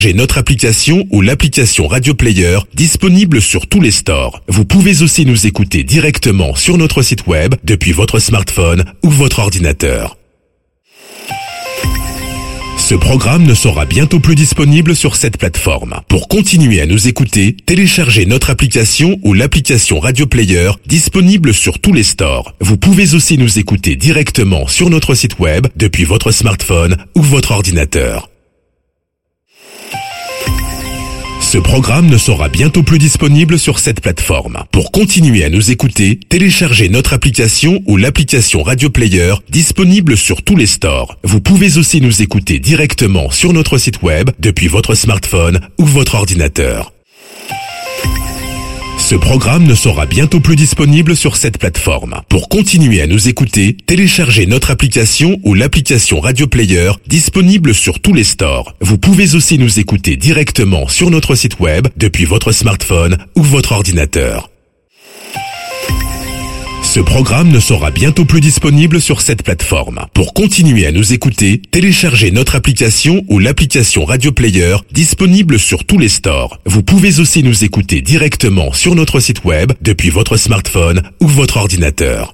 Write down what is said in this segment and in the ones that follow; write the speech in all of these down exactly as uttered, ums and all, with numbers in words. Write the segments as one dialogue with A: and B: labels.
A: J'ai notre application ou l'application Radio Player disponible sur tous les stores. Vous pouvez aussi nous écouter directement sur notre site web depuis votre smartphone ou votre ordinateur. Ce programme ne sera bientôt plus disponible sur cette plateforme. Pour continuer à nous écouter, téléchargez notre application ou l'application Radio Player disponible sur tous les stores. Vous pouvez aussi nous écouter directement sur notre site web depuis votre smartphone ou votre ordinateur. Ce programme ne sera bientôt plus disponible sur cette plateforme. Pour continuer à nous écouter, téléchargez notre application ou l'application Radio Player disponible sur tous les stores. Vous pouvez aussi nous écouter directement sur notre site web depuis votre smartphone ou votre ordinateur. Ce programme ne sera bientôt plus disponible sur cette plateforme. Pour continuer à nous écouter, téléchargez notre application ou l'application Radio Player disponible sur tous les stores. Vous pouvez aussi nous écouter directement sur notre site web depuis votre smartphone ou votre ordinateur. Ce programme ne sera bientôt plus disponible sur cette plateforme. Pour continuer à nous écouter, téléchargez notre application ou l'application Radio Player disponible sur tous les stores. Vous pouvez aussi nous écouter directement sur notre site web depuis votre smartphone ou votre ordinateur.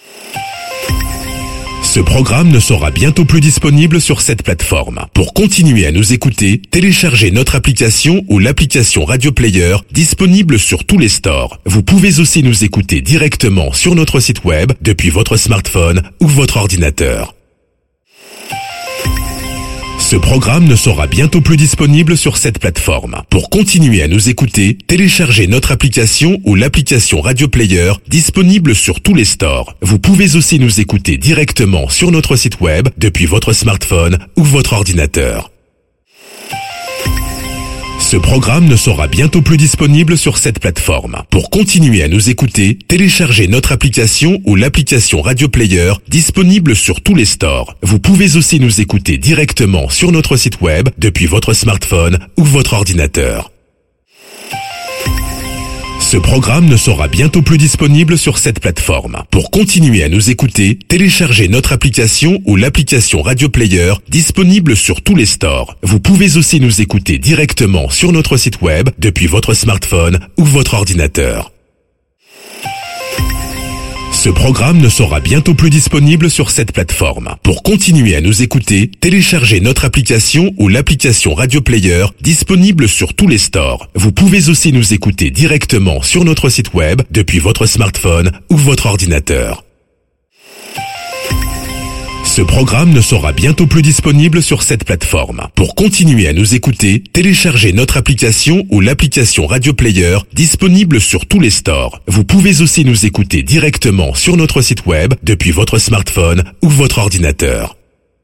A: Ce programme ne sera bientôt plus disponible sur cette plateforme. Pour continuer à nous écouter, téléchargez notre application ou l'application Radio Player disponible sur tous les stores. Vous pouvez aussi nous écouter directement sur notre site web depuis votre smartphone ou votre ordinateur. Ce programme ne sera bientôt plus disponible sur cette plateforme. Pour continuer à nous écouter, téléchargez notre application ou l'application Radio Player disponible sur tous les stores. Vous pouvez aussi nous écouter directement sur notre site web depuis votre smartphone ou votre ordinateur. Ce programme ne sera bientôt plus disponible sur cette plateforme. Pour continuer à nous écouter, téléchargez notre application ou l'application Radio Player disponible sur tous les stores. Vous pouvez aussi nous écouter directement sur notre site web depuis votre smartphone ou votre ordinateur. Ce programme ne sera bientôt plus disponible sur cette plateforme. Pour continuer à nous écouter, téléchargez notre application ou l'application Radio Player disponible sur tous les stores. Vous pouvez aussi nous écouter directement sur notre site web depuis votre smartphone ou votre ordinateur. Ce programme ne sera bientôt plus disponible sur cette plateforme. Pour continuer à nous écouter, téléchargez notre application ou l'application Radio Player disponible sur tous les stores. Vous pouvez aussi nous écouter directement sur notre site web depuis votre smartphone ou votre ordinateur. Ce programme ne sera bientôt plus disponible sur cette plateforme. Pour continuer à nous écouter, téléchargez notre application ou l'application Radio Player disponible sur tous les stores. Vous pouvez aussi nous écouter directement sur notre site web depuis votre smartphone ou votre ordinateur.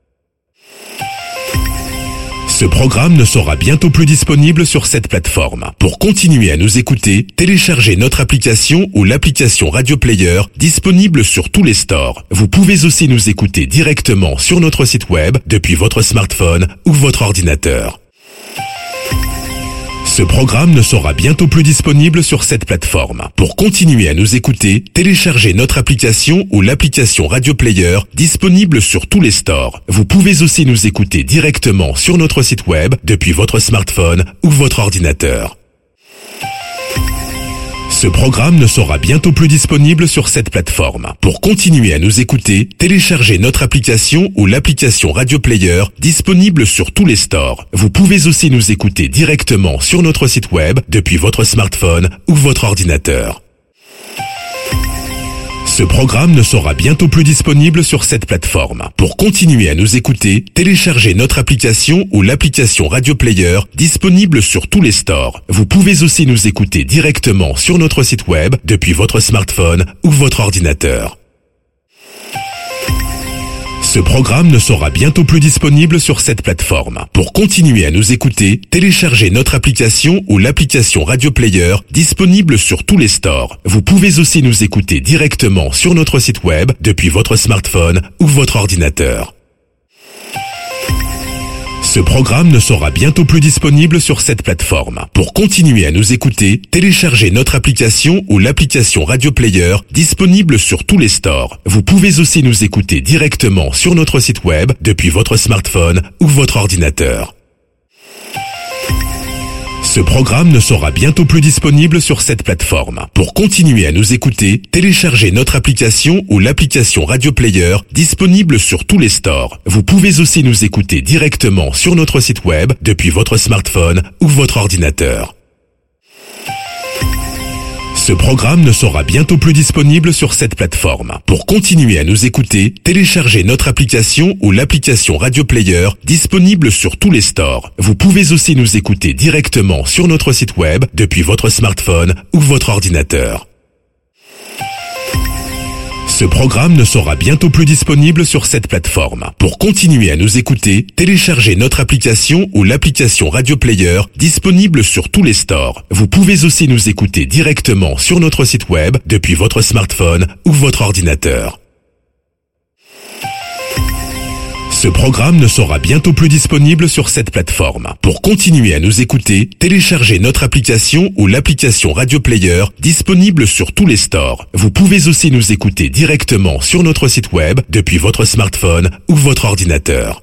A: Ce programme ne sera bientôt plus disponible sur cette plateforme. Pour continuer à nous écouter, téléchargez notre application ou l'application Radio Player disponible sur tous les stores. Vous pouvez aussi nous écouter directement sur notre site web depuis votre smartphone ou votre ordinateur. Ce programme ne sera bientôt plus disponible sur cette plateforme. Pour continuer à nous écouter, téléchargez notre application ou l'application Radio Player disponible sur tous les stores. Vous pouvez aussi nous écouter directement sur notre site web depuis votre smartphone ou votre ordinateur. Ce programme ne sera bientôt plus disponible sur cette plateforme. Pour continuer à nous écouter, téléchargez notre application ou l'application Radio Player disponible sur tous les stores. Vous pouvez aussi nous écouter directement sur notre site web depuis votre smartphone ou votre ordinateur. Ce programme ne sera bientôt plus disponible sur cette plateforme. Pour continuer à nous écouter, téléchargez notre application ou l'application Radio Player disponible sur tous les stores. Vous pouvez aussi nous écouter directement sur notre site web depuis votre smartphone ou votre ordinateur. Ce programme ne sera bientôt plus disponible sur cette plateforme. Pour continuer à nous écouter, téléchargez notre application ou l'application Radio Player disponible sur tous les stores. Vous pouvez aussi nous écouter directement sur notre site web depuis votre smartphone ou votre ordinateur. Ce programme ne sera bientôt plus disponible sur cette plateforme. Pour continuer à nous écouter, téléchargez notre application ou l'application Radio Player disponible sur tous les stores. Vous pouvez aussi nous écouter directement sur notre site web depuis votre smartphone ou votre ordinateur. Ce programme ne sera bientôt plus disponible sur cette plateforme. Pour continuer à nous écouter, téléchargez notre application ou l'application Radio Player disponible sur tous les stores. Vous pouvez aussi nous écouter directement sur notre site web depuis votre smartphone ou votre ordinateur. Ce programme ne sera bientôt plus disponible sur cette plateforme. Pour continuer à nous écouter, téléchargez notre application ou l'application Radio Player disponible sur tous les stores. Vous pouvez aussi nous écouter directement sur notre site web depuis votre smartphone ou votre ordinateur. Ce programme ne sera bientôt plus disponible sur cette plateforme. Pour continuer à nous écouter, téléchargez notre application ou l'application Radio Player disponible sur tous les stores. Vous pouvez aussi nous écouter directement sur notre site web depuis votre smartphone ou votre ordinateur. Ce programme ne sera bientôt plus disponible sur cette plateforme. Pour continuer à nous écouter, téléchargez notre application ou l'application Radio Player disponible sur tous les stores. Vous pouvez aussi nous écouter directement sur notre site web depuis votre smartphone ou votre ordinateur.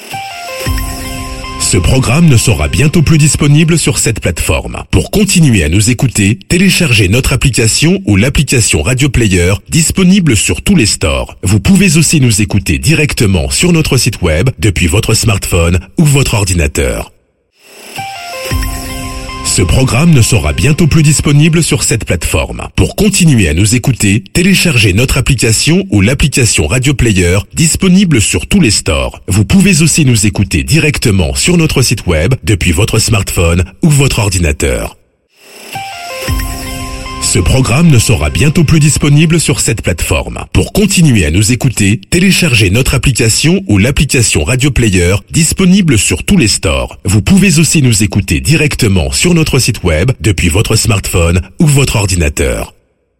A: Ce programme ne sera bientôt plus disponible sur cette plateforme. Pour continuer à nous écouter, téléchargez notre application ou l'application Radio Player disponible sur tous les stores. Vous pouvez aussi nous écouter directement sur notre site web depuis votre smartphone ou votre ordinateur. Ce programme ne sera bientôt plus disponible sur cette plateforme. Pour continuer à nous écouter, téléchargez notre application ou l'application Radio Player disponible sur tous les stores. Vous pouvez aussi nous écouter directement sur notre site web depuis votre smartphone ou votre ordinateur. Ce programme ne sera bientôt plus disponible sur cette plateforme. Pour continuer à nous écouter, téléchargez notre application ou l'application Radio Player disponible sur tous les stores. Vous pouvez aussi nous écouter directement sur notre site web depuis votre smartphone ou votre ordinateur.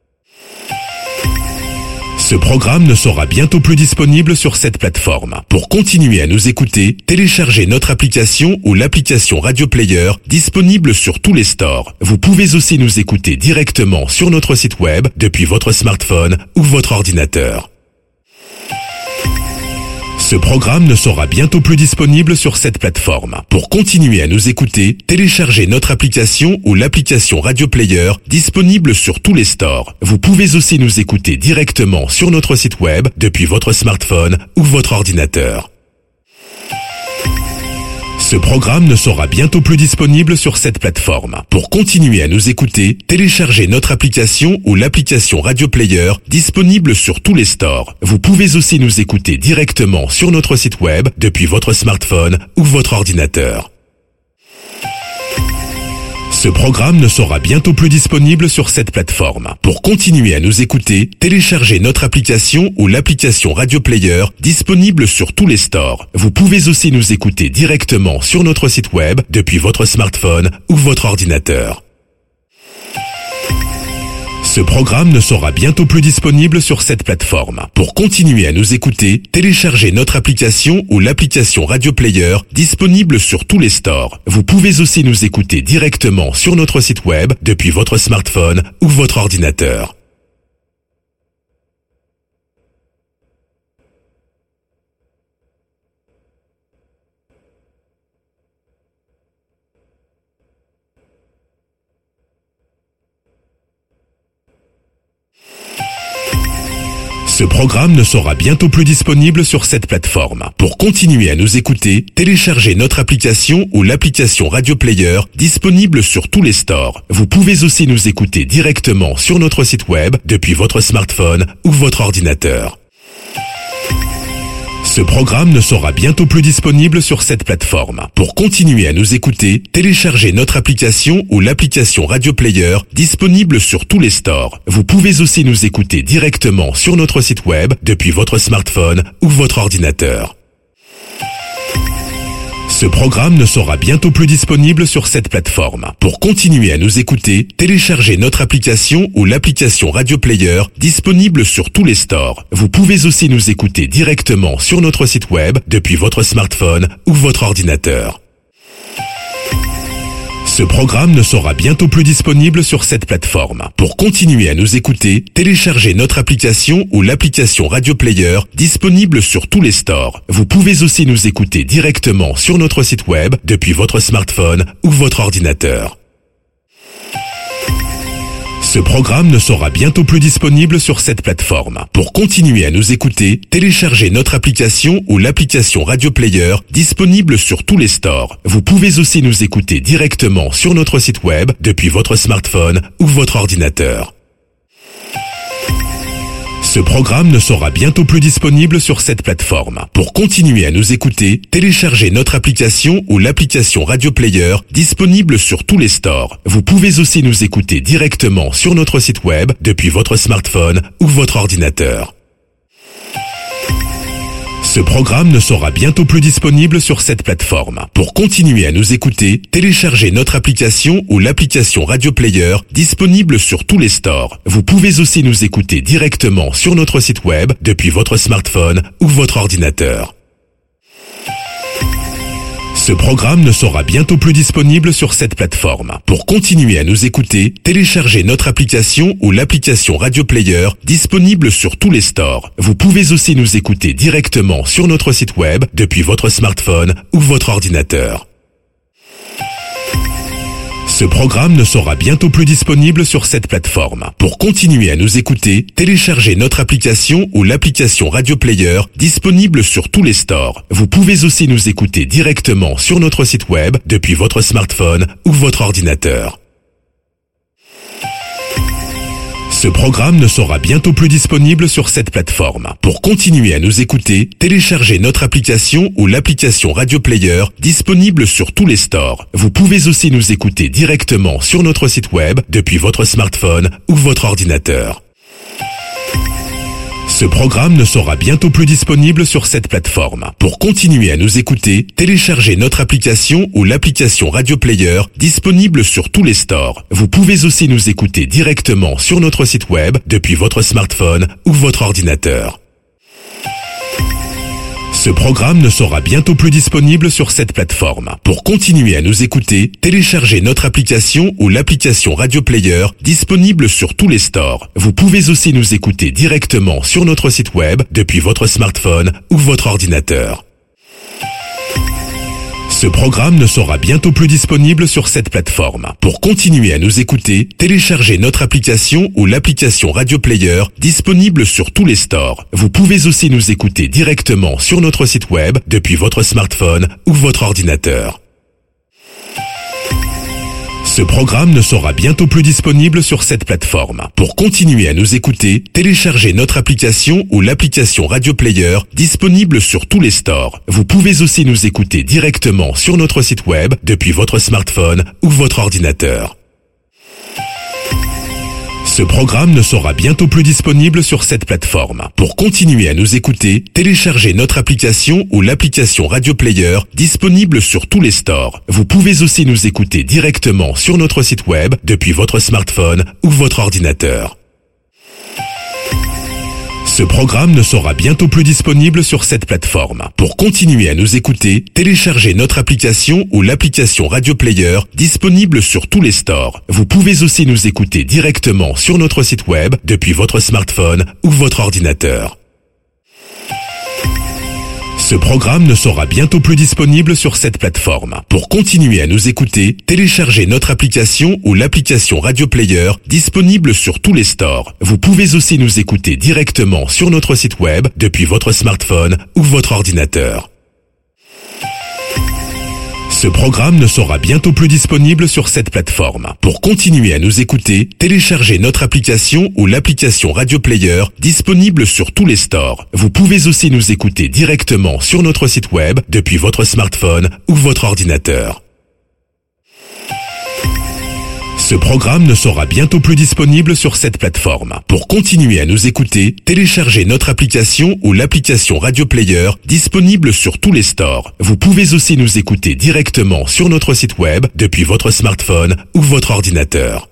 A: Ce programme ne sera bientôt plus disponible sur cette plateforme. Pour continuer à nous écouter, téléchargez notre application ou l'application Radio Player disponible sur tous les stores. Vous pouvez aussi nous écouter directement sur notre site web depuis votre smartphone ou votre ordinateur. Ce programme ne sera bientôt plus disponible sur cette plateforme. Pour continuer à nous écouter, téléchargez notre application ou l'application Radio Player disponible sur tous les stores. Vous pouvez aussi nous écouter directement sur notre site web depuis votre smartphone ou votre ordinateur. Ce programme ne sera bientôt plus disponible sur cette plateforme. Pour continuer à nous écouter, téléchargez notre application ou l'application Radio Player disponible sur tous les stores. Vous pouvez aussi nous écouter directement sur notre site web depuis votre smartphone ou votre ordinateur. Ce programme ne sera bientôt plus disponible sur cette plateforme. Pour continuer à nous écouter, téléchargez notre application ou l'application Radio Player disponible sur tous les stores. Vous pouvez aussi nous écouter directement sur notre site web depuis votre smartphone ou votre ordinateur. Ce programme ne sera bientôt plus disponible sur cette plateforme. Pour continuer à nous écouter, téléchargez notre application ou l'application Radio Player disponible sur tous les stores. Vous pouvez aussi nous écouter directement sur notre site web depuis votre smartphone ou votre ordinateur. Ce programme ne sera bientôt plus disponible sur cette plateforme. Pour continuer à nous écouter, téléchargez notre application ou l'application Radio Player disponible sur tous les stores. Vous pouvez aussi nous écouter directement sur notre site web depuis votre smartphone ou votre ordinateur. Ce programme ne sera bientôt plus disponible sur cette plateforme. Pour continuer à nous écouter, téléchargez notre application ou l'application Radio Player disponible sur tous les stores. Vous pouvez aussi nous écouter directement sur notre site web depuis votre smartphone ou votre ordinateur. Ce programme ne sera bientôt plus disponible sur cette plateforme. Pour continuer à nous écouter, téléchargez notre application ou l'application Radio Player disponible sur tous les stores. Vous pouvez aussi nous écouter directement sur notre site web depuis votre smartphone ou votre ordinateur. Ce programme ne sera bientôt plus disponible sur cette plateforme. Pour continuer à nous écouter, téléchargez notre application ou l'application Radio Player disponible sur tous les stores. Vous pouvez aussi nous écouter directement sur notre site web depuis votre smartphone ou votre ordinateur. Ce programme ne sera bientôt plus disponible sur cette plateforme. Pour continuer à nous écouter, téléchargez notre application ou l'application Radio Player disponible sur tous les stores. Vous pouvez aussi nous écouter directement sur notre site web depuis votre smartphone ou votre ordinateur. Ce programme ne sera bientôt plus disponible sur cette plateforme. Pour continuer à nous écouter, téléchargez notre application ou l'application Radio Player disponible sur tous les stores. Vous pouvez aussi nous écouter directement sur notre site web depuis votre smartphone ou votre ordinateur. Ce programme ne sera bientôt plus disponible sur cette plateforme. Pour continuer à nous écouter, téléchargez notre application ou l'application Radio Player disponible sur tous les stores. Vous pouvez aussi nous écouter directement sur notre site web depuis votre smartphone ou votre ordinateur. Ce programme ne sera bientôt plus disponible sur cette plateforme. Pour continuer à nous écouter, téléchargez notre application ou l'application Radio Player disponible sur tous les stores. Vous pouvez aussi nous écouter directement sur notre site web depuis votre smartphone ou votre ordinateur. Ce programme ne sera bientôt plus disponible sur cette plateforme. Pour continuer à nous écouter, téléchargez notre application ou l'application Radio Player disponible sur tous les stores. Vous pouvez aussi nous écouter directement sur notre site web depuis votre smartphone ou votre ordinateur. Ce programme ne sera bientôt plus disponible sur cette plateforme. Pour continuer à nous écouter, téléchargez notre application ou l'application Radio Player disponible sur tous les stores. Vous pouvez aussi nous écouter directement sur notre site web depuis votre smartphone ou votre ordinateur. Ce programme ne sera bientôt plus disponible sur cette plateforme. Pour continuer à nous écouter, téléchargez notre application ou l'application Radio Player disponible sur tous les stores. Vous pouvez aussi nous écouter directement sur notre site web depuis votre smartphone ou votre ordinateur. Ce programme ne sera bientôt plus disponible sur cette plateforme. Pour continuer à nous écouter, téléchargez notre application ou l'application Radio Player disponible sur tous les stores. Vous pouvez aussi nous écouter directement sur notre site web depuis votre smartphone ou votre ordinateur. Ce programme ne sera bientôt plus disponible sur cette plateforme. Pour continuer à nous écouter, téléchargez notre application ou l'application Radio Player disponible sur tous les stores. Vous pouvez aussi nous écouter directement sur notre site web depuis votre smartphone ou votre ordinateur. Ce programme ne sera bientôt plus disponible sur cette plateforme. Pour continuer à nous écouter, téléchargez notre application ou l'application Radio Player disponible sur tous les stores. Vous pouvez aussi nous écouter directement sur notre site web depuis votre smartphone ou votre ordinateur. Ce programme ne sera bientôt plus disponible sur cette plateforme. Pour continuer à nous écouter, téléchargez notre application ou l'application Radio Player disponible sur tous les stores. Vous pouvez aussi nous écouter directement sur notre site web depuis votre smartphone ou votre ordinateur. Ce programme ne sera bientôt plus disponible sur cette plateforme. Pour continuer à nous écouter, téléchargez notre application ou l'application Radio Player disponible sur tous les stores. Vous pouvez aussi nous écouter directement sur notre site web depuis votre smartphone ou votre ordinateur. Ce programme ne sera bientôt plus disponible sur cette plateforme. Pour continuer à nous écouter, téléchargez notre application ou l'application Radio Player disponible sur tous les stores. Vous pouvez aussi nous écouter directement sur notre site web depuis votre smartphone ou votre ordinateur. Ce programme ne sera bientôt plus disponible sur cette plateforme. Pour continuer à nous écouter, téléchargez notre application ou l'application Radio Player disponible sur tous les stores. Vous pouvez aussi nous écouter directement sur notre site web depuis votre smartphone ou votre ordinateur. Ce programme ne sera bientôt plus disponible sur cette plateforme. Pour continuer à nous écouter, téléchargez notre application ou l'application Radio Player disponible sur tous les stores. Vous pouvez aussi nous écouter directement sur notre site web depuis votre smartphone ou votre ordinateur.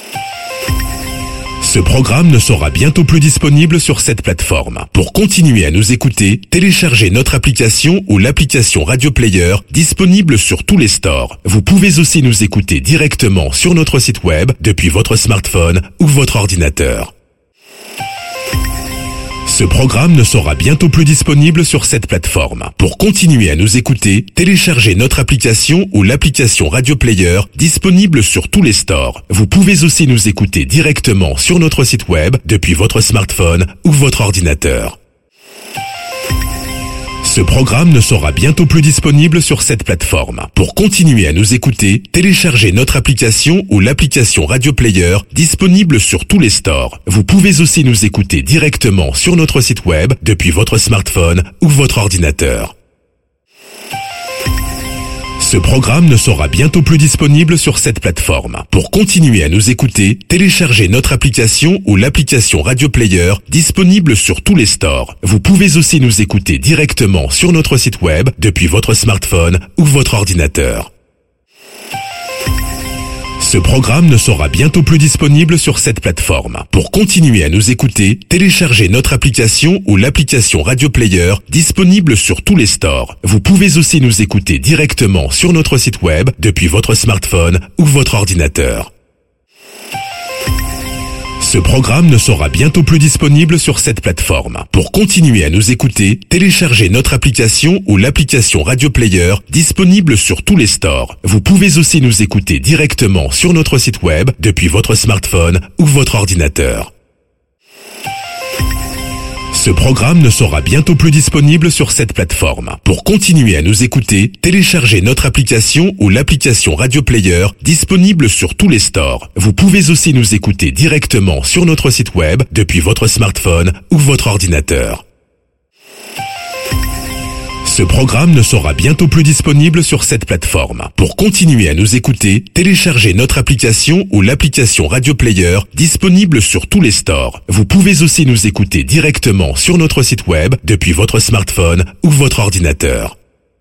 A: Ce programme ne sera bientôt plus disponible sur cette plateforme. Pour continuer à nous écouter, téléchargez notre application ou l'application Radio Player disponible sur tous les stores. Vous pouvez aussi nous écouter directement sur notre site web depuis votre smartphone ou votre ordinateur. Ce programme ne sera bientôt plus disponible sur cette plateforme. Pour continuer à nous écouter, téléchargez notre application ou l'application Radio Player disponible sur tous les stores. Vous pouvez aussi nous écouter directement sur notre site web depuis votre smartphone ou votre ordinateur. Ce programme ne sera bientôt plus disponible sur cette plateforme. Pour continuer à nous écouter, téléchargez notre application ou l'application Radio Player disponible sur tous les stores. Vous pouvez aussi nous écouter directement sur notre site web depuis votre smartphone ou votre ordinateur. Ce programme ne sera bientôt plus disponible sur cette plateforme. Pour continuer à nous écouter, téléchargez notre application ou l'application Radio Player disponible sur tous les stores. Vous pouvez aussi nous écouter directement sur notre site web depuis votre smartphone ou votre ordinateur. Ce programme ne sera bientôt plus disponible sur cette plateforme. Pour continuer à nous écouter, téléchargez notre application ou l'application Radio Player disponible sur tous les stores. Vous pouvez aussi nous écouter directement sur notre site web depuis votre smartphone ou votre ordinateur. Ce programme ne sera bientôt plus disponible sur cette plateforme. Pour continuer à nous écouter, téléchargez notre application ou l'application Radio Player disponible sur tous les stores. Vous pouvez aussi nous écouter directement sur notre site web depuis votre smartphone ou votre ordinateur. Ce programme ne sera bientôt plus disponible sur cette plateforme. Pour continuer à nous écouter, téléchargez notre application ou l'application Radio Player disponible sur tous les stores. Vous pouvez aussi nous écouter directement sur notre site web depuis votre smartphone ou votre ordinateur. Ce programme ne sera bientôt plus disponible sur cette plateforme. Pour continuer à nous écouter, téléchargez notre application ou l'application Radio Player disponible sur tous les stores. Vous pouvez aussi nous écouter directement sur notre site web depuis votre smartphone ou votre ordinateur.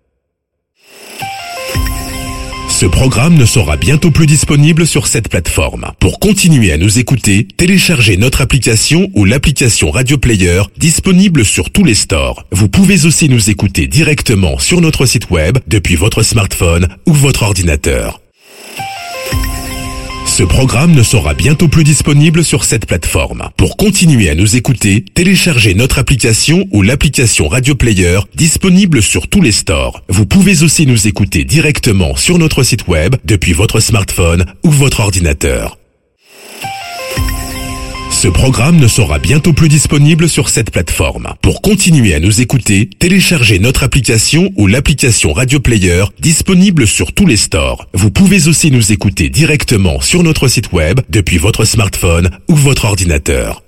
A: Ce programme ne sera bientôt plus disponible sur cette plateforme. Pour continuer à nous écouter, téléchargez notre application ou l'application Radio Player disponible sur tous les stores. Vous pouvez aussi nous écouter directement sur notre site web depuis votre smartphone ou votre ordinateur. Ce programme ne sera bientôt plus disponible sur cette plateforme. Pour continuer à nous écouter, téléchargez notre application ou l'application Radio Player disponible sur tous les stores. Vous pouvez aussi nous écouter directement sur notre site web depuis votre smartphone ou votre ordinateur. Ce programme ne sera bientôt plus disponible sur cette plateforme. Pour continuer à nous écouter, téléchargez notre application ou l'application Radio Player disponible sur tous les stores. Vous pouvez aussi nous écouter directement sur notre site web depuis votre smartphone ou votre ordinateur.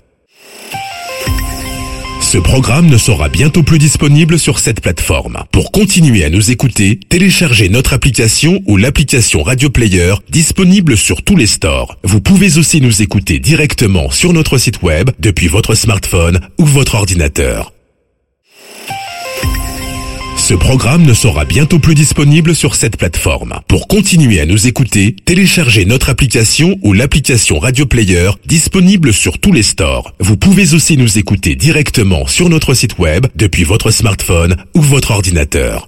A: Ce programme ne sera bientôt plus disponible sur cette plateforme. Pour continuer à nous écouter, téléchargez notre application ou l'application Radio Player disponible sur tous les stores. Vous pouvez aussi nous écouter directement sur notre site web depuis votre smartphone ou votre ordinateur. Ce programme ne sera bientôt plus disponible sur cette plateforme. Pour continuer à nous écouter, téléchargez notre application ou l'application Radio Player disponible sur tous les stores. Vous pouvez aussi nous écouter directement sur notre site web depuis votre smartphone ou votre ordinateur.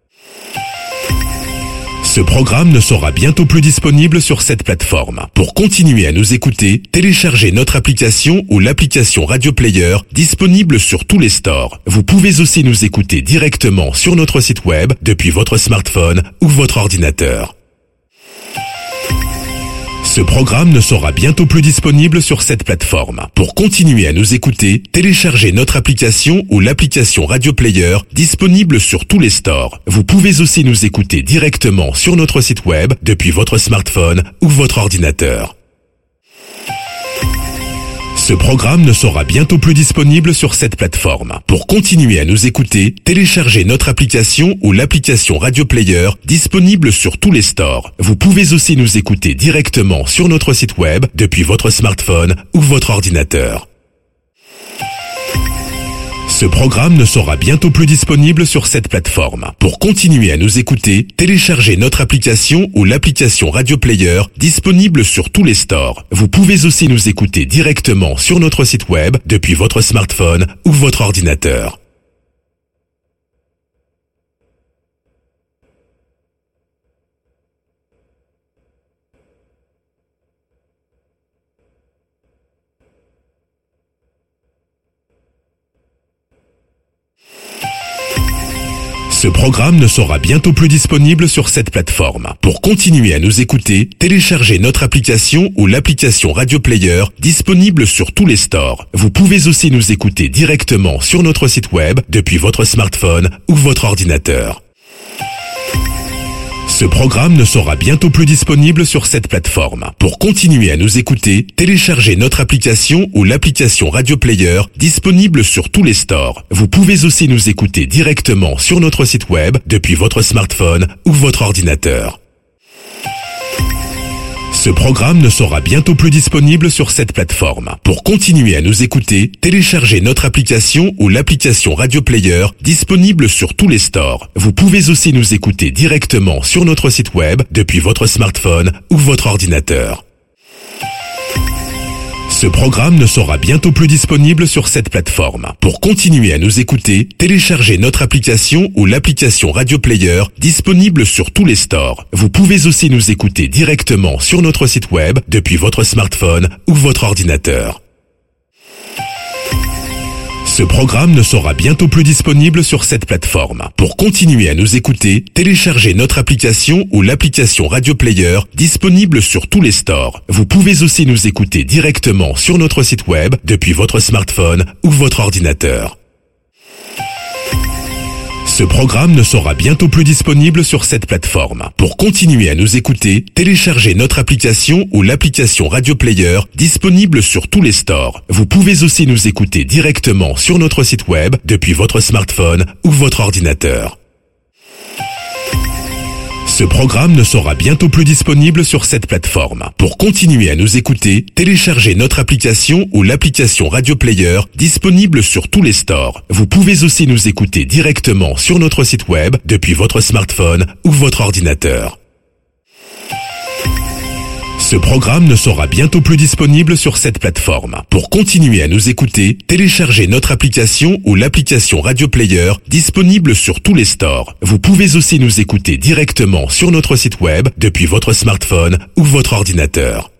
A: Ce programme ne sera bientôt plus disponible sur cette plateforme. Pour continuer à nous écouter, téléchargez notre application ou l'application Radio Player disponible sur tous les stores. Vous pouvez aussi nous écouter directement sur notre site web depuis votre smartphone ou votre ordinateur. Ce programme ne sera bientôt plus disponible sur cette plateforme. Pour continuer à nous écouter, téléchargez notre application ou l'application Radio Player disponible sur tous les stores. Vous pouvez aussi nous écouter directement sur notre site web depuis votre smartphone ou votre ordinateur. Ce programme ne sera bientôt plus disponible sur cette plateforme. Pour continuer à nous écouter, téléchargez notre application ou l'application Radio Player disponible sur tous les stores. Vous pouvez aussi nous écouter directement sur notre site web depuis votre smartphone ou votre ordinateur. Ce programme ne sera bientôt plus disponible sur cette plateforme. Pour continuer à nous écouter, téléchargez notre application ou l'application Radio Player disponible sur tous les stores. Vous pouvez aussi nous écouter directement sur notre site web depuis votre smartphone ou votre ordinateur. Ce programme ne sera bientôt plus disponible sur cette plateforme. Pour continuer à nous écouter, téléchargez notre application ou l'application Radio Player disponible sur tous les stores. Vous pouvez aussi nous écouter directement sur notre site web depuis votre smartphone ou votre ordinateur. Ce programme ne sera bientôt plus disponible sur cette plateforme. Pour continuer à nous écouter, téléchargez notre application ou l'application Radio Player disponible sur tous les stores. Vous pouvez aussi nous écouter directement sur notre site web depuis votre smartphone ou votre ordinateur. Ce programme ne sera bientôt plus disponible sur cette plateforme. Pour continuer à nous écouter, téléchargez notre application ou l'application Radio Player disponible sur tous les stores. Vous pouvez aussi nous écouter directement sur notre site web depuis votre smartphone ou votre ordinateur. Ce programme ne sera bientôt plus disponible sur cette plateforme. Pour continuer à nous écouter, téléchargez notre application ou l'application Radio Player disponible sur tous les stores. Vous pouvez aussi nous écouter directement sur notre site web depuis votre smartphone ou votre ordinateur. Ce programme ne sera bientôt plus disponible sur cette plateforme. Pour continuer à nous écouter, téléchargez notre application ou l'application Radio Player disponible sur tous les stores. Vous pouvez aussi nous écouter directement sur notre site web depuis votre smartphone ou votre ordinateur. Ce programme ne sera bientôt plus disponible sur cette plateforme. Pour continuer à nous écouter, téléchargez notre application ou l'application Radio Player disponible sur tous les stores. Vous pouvez aussi nous écouter directement sur notre site web depuis votre smartphone ou votre ordinateur. Ce programme ne sera bientôt plus disponible sur cette plateforme. Pour continuer à nous écouter, téléchargez notre application ou l'application Radio Player disponible sur tous les stores. Vous pouvez aussi nous écouter directement sur notre site web depuis votre smartphone ou votre ordinateur. Ce programme ne sera bientôt plus disponible sur cette plateforme. Pour continuer à nous écouter, téléchargez notre application ou l'application Radio Player disponible sur tous les stores. Vous pouvez aussi nous écouter directement sur notre site web depuis votre smartphone ou votre ordinateur.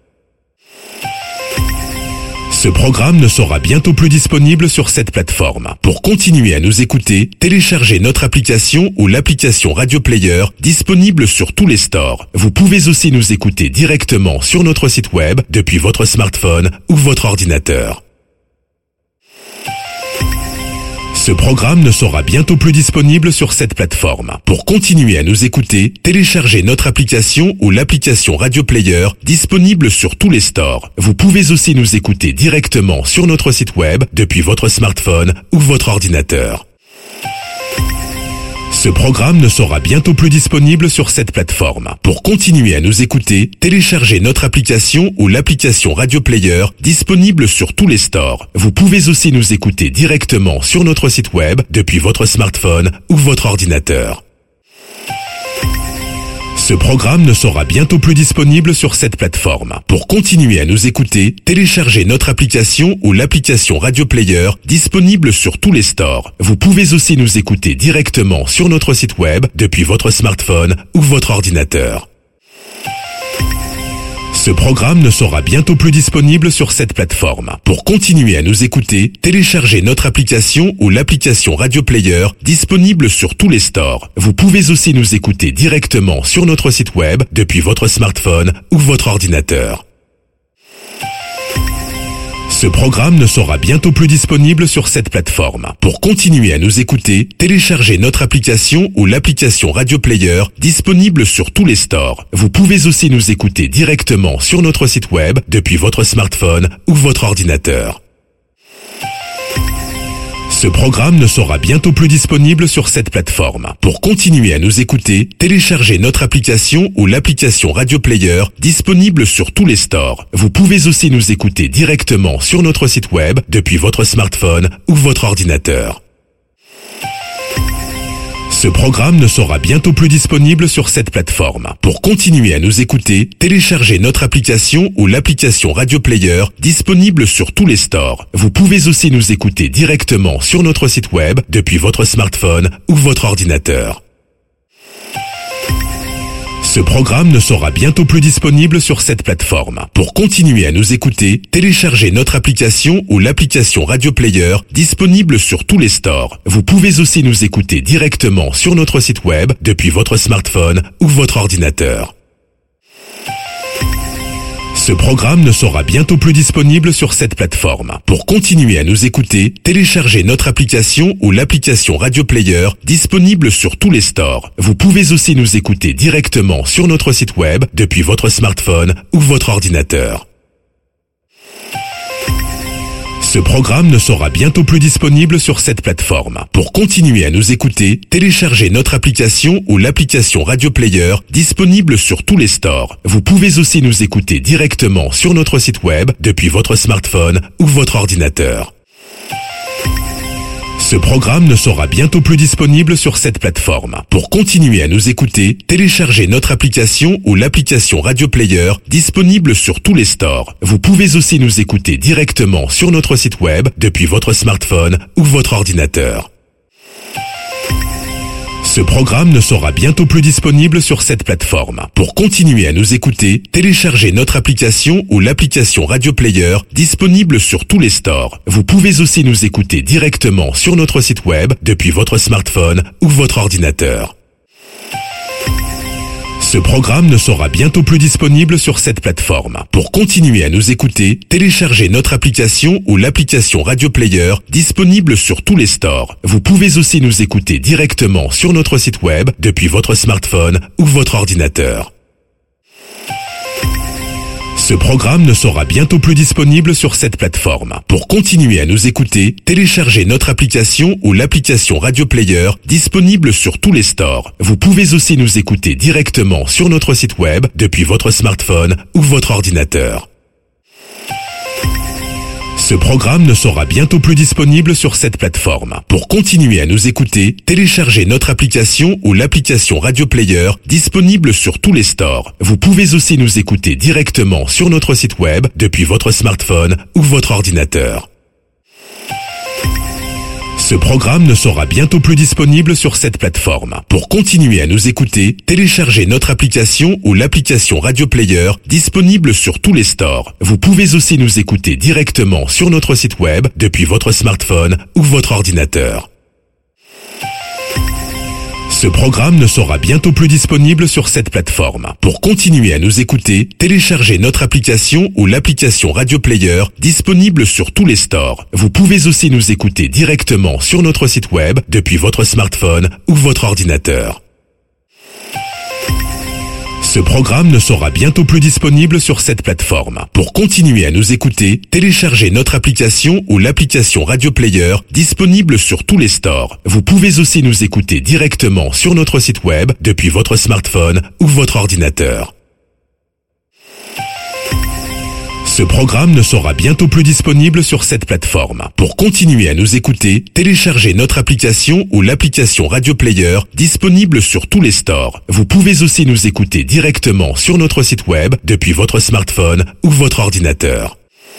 A: Ce programme ne sera bientôt plus disponible sur cette plateforme. Pour continuer à nous écouter, téléchargez notre application ou l'application Radio Player disponible sur tous les stores. Vous pouvez aussi nous écouter directement sur notre site web depuis votre smartphone ou votre ordinateur. Ce programme ne sera bientôt plus disponible sur cette plateforme. Pour continuer à nous écouter, téléchargez notre application ou l'application Radio Player disponible sur tous les stores. Vous pouvez aussi nous écouter directement sur notre site web depuis votre smartphone ou votre ordinateur. Ce programme ne sera bientôt plus disponible sur cette plateforme. Pour continuer à nous écouter, téléchargez notre application ou l'application Radio Player disponible sur tous les stores. Vous pouvez aussi nous écouter directement sur notre site web depuis votre smartphone ou votre ordinateur. Ce programme ne sera bientôt plus disponible sur cette plateforme. Pour continuer à nous écouter, téléchargez notre application ou l'application Radio Player disponible sur tous les stores. Vous pouvez aussi nous écouter directement sur notre site web depuis votre smartphone ou votre ordinateur. Ce programme ne sera bientôt plus disponible sur cette plateforme. Pour continuer à nous écouter, téléchargez notre application ou l'application Radio Player disponible sur tous les stores. Vous pouvez aussi nous écouter directement sur notre site web depuis votre smartphone ou votre ordinateur. Ce programme ne sera bientôt plus disponible sur cette plateforme. Pour continuer à nous écouter, téléchargez notre application ou l'application Radio Player disponible sur tous les stores. Vous pouvez aussi nous écouter directement sur notre site web depuis votre smartphone ou votre ordinateur. Ce programme ne sera bientôt plus disponible sur cette plateforme. Pour continuer à nous écouter, téléchargez notre application ou l'application Radio Player disponible sur tous les stores. Vous pouvez aussi nous écouter directement sur notre site web depuis votre smartphone ou votre ordinateur. Ce programme ne sera bientôt plus disponible sur cette plateforme. Pour continuer à nous écouter, téléchargez notre application ou l'application Radio Player disponible sur tous les stores. Vous pouvez aussi nous écouter directement sur notre site web depuis votre smartphone ou votre ordinateur. Ce programme ne sera bientôt plus disponible sur cette plateforme. Pour continuer à nous écouter, téléchargez notre application ou l'application Radio Player disponible sur tous les stores. Vous pouvez aussi nous écouter directement sur notre site web depuis votre smartphone ou votre ordinateur. Ce programme ne sera bientôt plus disponible sur cette plateforme. Pour continuer à nous écouter, téléchargez notre application ou l'application Radio Player disponible sur tous les stores. Vous pouvez aussi nous écouter directement sur notre site web depuis votre smartphone ou votre ordinateur. Ce programme ne sera bientôt plus disponible sur cette plateforme. Pour continuer à nous écouter, téléchargez notre application ou l'application Radio Player disponible sur tous les stores. Vous pouvez aussi nous écouter directement sur notre site web depuis votre smartphone ou votre ordinateur. Ce programme ne sera bientôt plus disponible sur cette plateforme. Pour continuer à nous écouter, téléchargez notre application ou l'application Radio Player disponible sur tous les stores. Vous pouvez aussi nous écouter directement sur notre site web depuis votre smartphone ou votre ordinateur. Ce programme ne sera bientôt plus disponible sur cette plateforme. Pour continuer à nous écouter, téléchargez notre application ou l'application Radio Player disponible sur tous les stores. Vous pouvez aussi nous écouter directement sur notre site web depuis votre smartphone ou votre ordinateur. Ce programme ne sera bientôt plus disponible sur cette plateforme. Pour continuer à nous écouter, téléchargez notre application ou l'application Radio Player disponible sur tous les stores. Vous pouvez aussi nous écouter directement sur notre site web depuis votre smartphone ou votre ordinateur. Ce programme ne sera bientôt plus disponible sur cette plateforme. Pour continuer à nous écouter, téléchargez notre application ou l'application Radio Player disponible sur tous les stores. Vous pouvez aussi nous écouter directement sur notre site web depuis votre smartphone ou votre ordinateur. Ce programme ne sera bientôt plus disponible sur cette plateforme. Pour continuer à nous écouter, téléchargez notre application ou l'application Radio Player disponible sur tous les stores. Vous pouvez aussi nous écouter directement sur notre site web depuis votre smartphone ou votre ordinateur. Ce programme ne sera bientôt plus disponible sur cette plateforme. Pour continuer à nous écouter, téléchargez notre application ou l'application Radio Player disponible sur tous les stores. Vous pouvez aussi nous écouter directement sur notre site web depuis votre smartphone ou votre ordinateur. Ce programme ne sera bientôt plus disponible sur cette plateforme. Pour continuer à nous écouter, téléchargez notre application ou l'application Radio Player disponible sur tous les stores. Vous pouvez aussi nous écouter directement sur notre site web depuis votre smartphone ou votre ordinateur. Ce programme ne sera bientôt plus disponible sur cette plateforme. Pour continuer à nous écouter, téléchargez notre application ou l'application Radio Player disponible sur tous les stores. Vous pouvez aussi nous écouter directement sur notre site web depuis votre smartphone ou votre ordinateur. Ce programme ne sera bientôt plus disponible sur cette plateforme. Pour continuer à nous écouter, téléchargez notre application ou l'application Radio Player disponible sur tous les stores. Vous pouvez aussi nous écouter directement sur notre site web depuis votre smartphone ou votre ordinateur.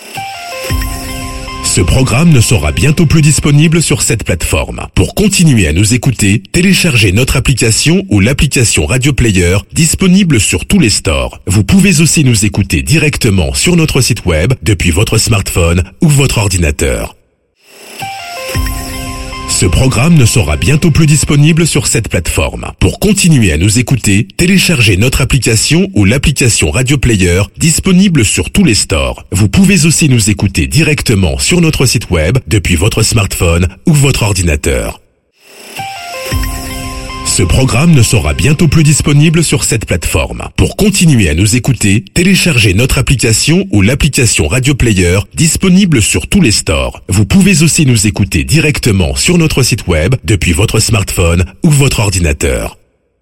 A: Ce programme ne sera bientôt plus disponible sur cette plateforme. Pour continuer à nous écouter, téléchargez notre application ou l'application Radio Player disponible sur tous les stores. Vous pouvez aussi nous écouter directement sur notre site web depuis votre smartphone ou votre ordinateur. Ce programme ne sera bientôt plus disponible sur cette plateforme. Pour continuer à nous écouter, téléchargez notre application ou l'application Radio Player disponible sur tous les stores. Vous pouvez aussi nous écouter directement sur notre site web depuis votre smartphone ou votre ordinateur. Ce programme ne sera bientôt plus disponible sur cette plateforme. Pour continuer à nous écouter, téléchargez notre application ou l'application Radio Player disponible sur tous les stores. Vous pouvez aussi nous écouter directement sur notre site web depuis votre smartphone ou votre ordinateur.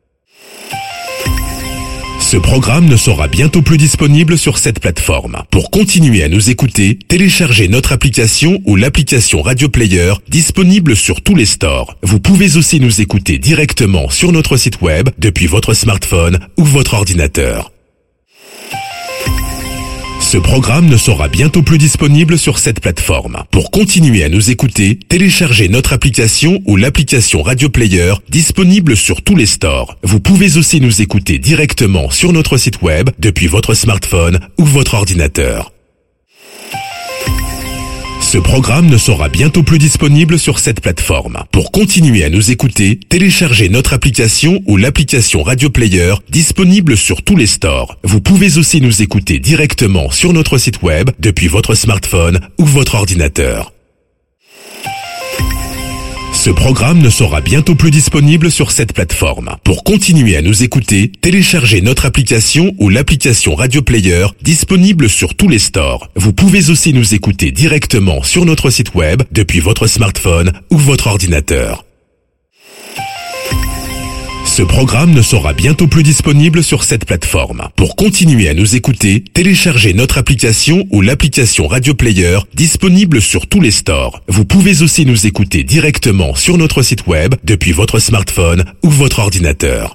A: Ce programme ne sera bientôt plus disponible sur cette plateforme. Pour continuer à nous écouter, téléchargez notre application ou l'application Radio Player disponible sur tous les stores. Vous pouvez aussi nous écouter directement sur notre site web depuis votre smartphone ou votre ordinateur. Ce programme ne sera bientôt plus disponible sur cette plateforme. Pour continuer à nous écouter, téléchargez notre application ou l'application Radio Player disponible sur tous les stores. Vous pouvez aussi nous écouter directement sur notre site web depuis votre smartphone ou votre ordinateur. Ce programme ne sera bientôt plus disponible sur cette plateforme. Pour continuer à nous écouter, téléchargez notre application ou l'application Radio Player disponible sur tous les stores. Vous pouvez aussi nous écouter directement sur notre site web depuis votre smartphone ou votre ordinateur. Ce programme ne sera bientôt plus disponible sur cette plateforme. Pour continuer à nous écouter, téléchargez notre application ou l'application Radio Player disponible sur tous les stores. Vous pouvez aussi nous écouter directement sur notre site web depuis votre smartphone ou votre ordinateur. Ce programme ne sera bientôt plus disponible sur cette plateforme. Pour continuer à nous écouter, téléchargez notre application ou l'application Radio Player disponible sur tous les stores. Vous pouvez aussi nous écouter directement sur notre site web depuis votre smartphone ou votre ordinateur.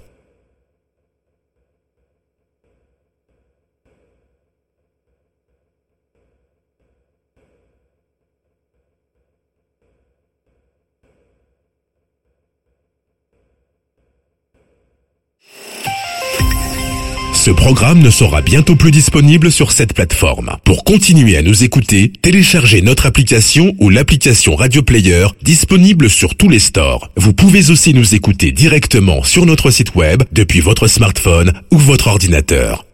A: Ce programme ne sera bientôt plus disponible sur cette plateforme. Pour continuer à nous écouter, téléchargez notre application ou l'application Radio Player disponible sur tous les stores. Vous pouvez aussi nous écouter directement sur notre site web depuis votre smartphone ou votre ordinateur.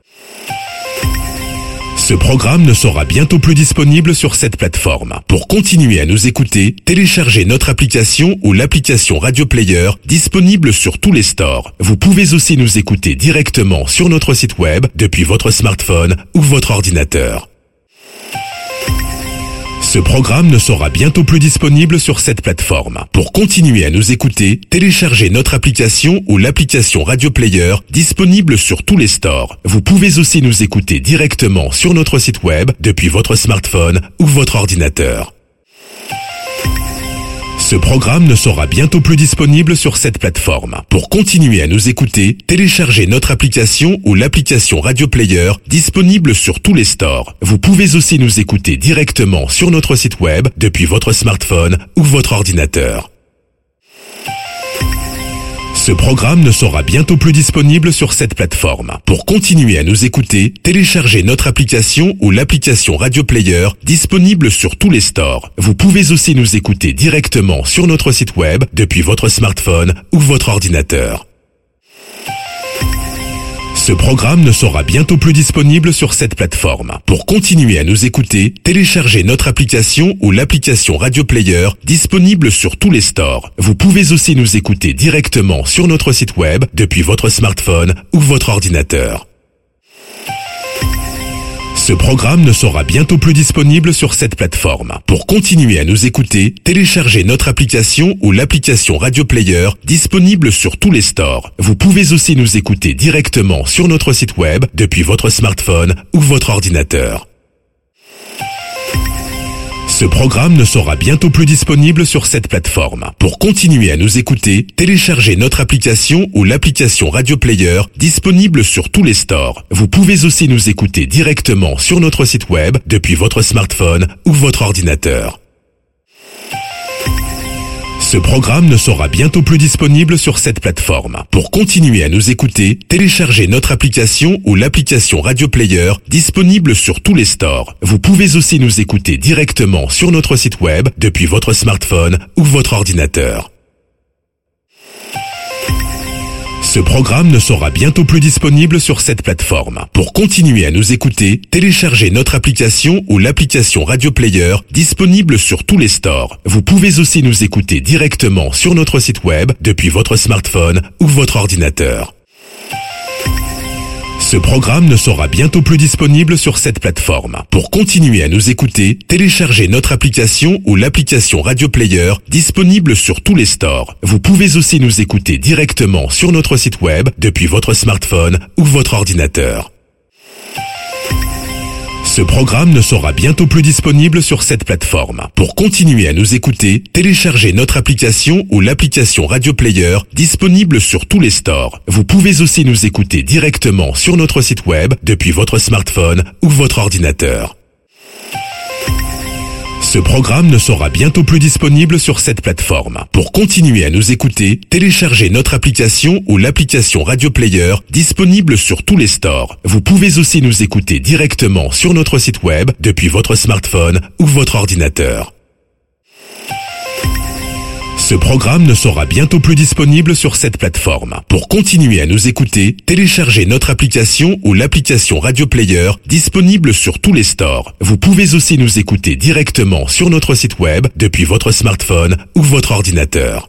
A: Ce programme ne sera bientôt plus disponible sur cette plateforme. Pour continuer à nous écouter, téléchargez notre application ou l'application Radio Player disponible sur tous les stores. Vous pouvez aussi nous écouter directement sur notre site web depuis votre smartphone ou votre ordinateur. Ce programme ne sera bientôt plus disponible sur cette plateforme. Pour continuer à nous écouter, téléchargez notre application ou l'application Radio Player disponible sur tous les stores. Vous pouvez aussi nous écouter directement sur notre site web depuis votre smartphone ou votre ordinateur. Ce programme ne sera bientôt plus disponible sur cette plateforme. Pour continuer à nous écouter, téléchargez notre application ou l'application Radio Player disponible sur tous les stores. Vous pouvez aussi nous écouter directement sur notre site web depuis votre smartphone ou votre ordinateur. Ce programme ne sera bientôt plus disponible sur cette plateforme. Pour continuer à nous écouter, téléchargez notre application ou l'application Radio Player disponible sur tous les stores. Vous pouvez aussi nous écouter directement sur notre site web depuis votre smartphone ou votre ordinateur. Ce programme ne sera bientôt plus disponible sur cette plateforme. Pour continuer à nous écouter, téléchargez notre application ou l'application Radio Player disponible sur tous les stores. Vous pouvez aussi nous écouter directement sur notre site web depuis votre smartphone ou votre ordinateur. Ce programme ne sera bientôt plus disponible sur cette plateforme. Pour continuer à nous écouter, téléchargez notre application ou l'application Radio Player disponible sur tous les stores. Vous pouvez aussi nous écouter directement sur notre site web depuis votre smartphone ou votre ordinateur. Ce programme ne sera bientôt plus disponible sur cette plateforme. Pour continuer à nous écouter, téléchargez notre application ou l'application Radio Player disponible sur tous les stores. Vous pouvez aussi nous écouter directement sur notre site web depuis votre smartphone ou votre ordinateur. Ce programme ne sera bientôt plus disponible sur cette plateforme. Pour continuer à nous écouter, téléchargez notre application ou l'application Radio Player disponible sur tous les stores. Vous pouvez aussi nous écouter directement sur notre site web depuis votre smartphone ou votre ordinateur. Ce programme ne sera bientôt plus disponible sur cette plateforme. Pour continuer à nous écouter, téléchargez notre application ou l'application Radio Player disponible sur tous les stores. Vous pouvez aussi nous écouter directement sur notre site web depuis votre smartphone ou votre ordinateur. Ce programme ne sera bientôt plus disponible sur cette plateforme. Pour continuer à nous écouter, téléchargez notre application ou l'application Radio Player disponible sur tous les stores. Vous pouvez aussi nous écouter directement sur notre site web depuis votre smartphone ou votre ordinateur. Ce programme ne sera bientôt plus disponible sur cette plateforme. Pour continuer à nous écouter, téléchargez notre application ou l'application Radio Player disponible sur tous les stores. Vous pouvez aussi nous écouter directement sur notre site web depuis votre smartphone ou votre ordinateur. Ce programme ne sera bientôt plus disponible sur cette plateforme. Pour continuer à nous écouter, téléchargez notre application ou l'application Radio Player disponible sur tous les stores. Vous pouvez aussi nous écouter directement sur notre site web depuis votre smartphone ou votre ordinateur. Ce programme ne sera bientôt plus disponible sur cette plateforme. Pour continuer à nous écouter, téléchargez notre application ou l'application Radio Player disponible sur tous les stores. Vous pouvez aussi nous écouter directement sur notre site web depuis votre smartphone ou votre ordinateur.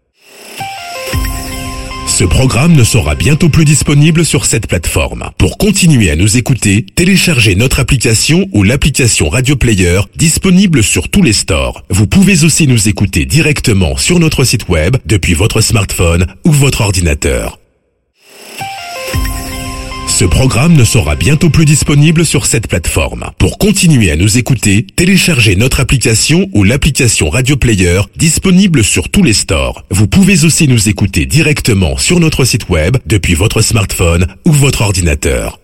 A: Ce programme ne sera bientôt plus disponible sur cette plateforme. Pour continuer à nous écouter, téléchargez notre application ou l'application Radio Player disponible sur tous les stores. Vous pouvez aussi nous écouter directement sur notre site web depuis votre smartphone ou votre ordinateur. Ce programme ne sera bientôt plus disponible sur cette plateforme. Pour continuer à nous écouter, téléchargez notre application ou l'application Radio Player disponible sur tous les stores. Vous pouvez aussi nous écouter directement sur notre site web depuis votre smartphone ou votre ordinateur.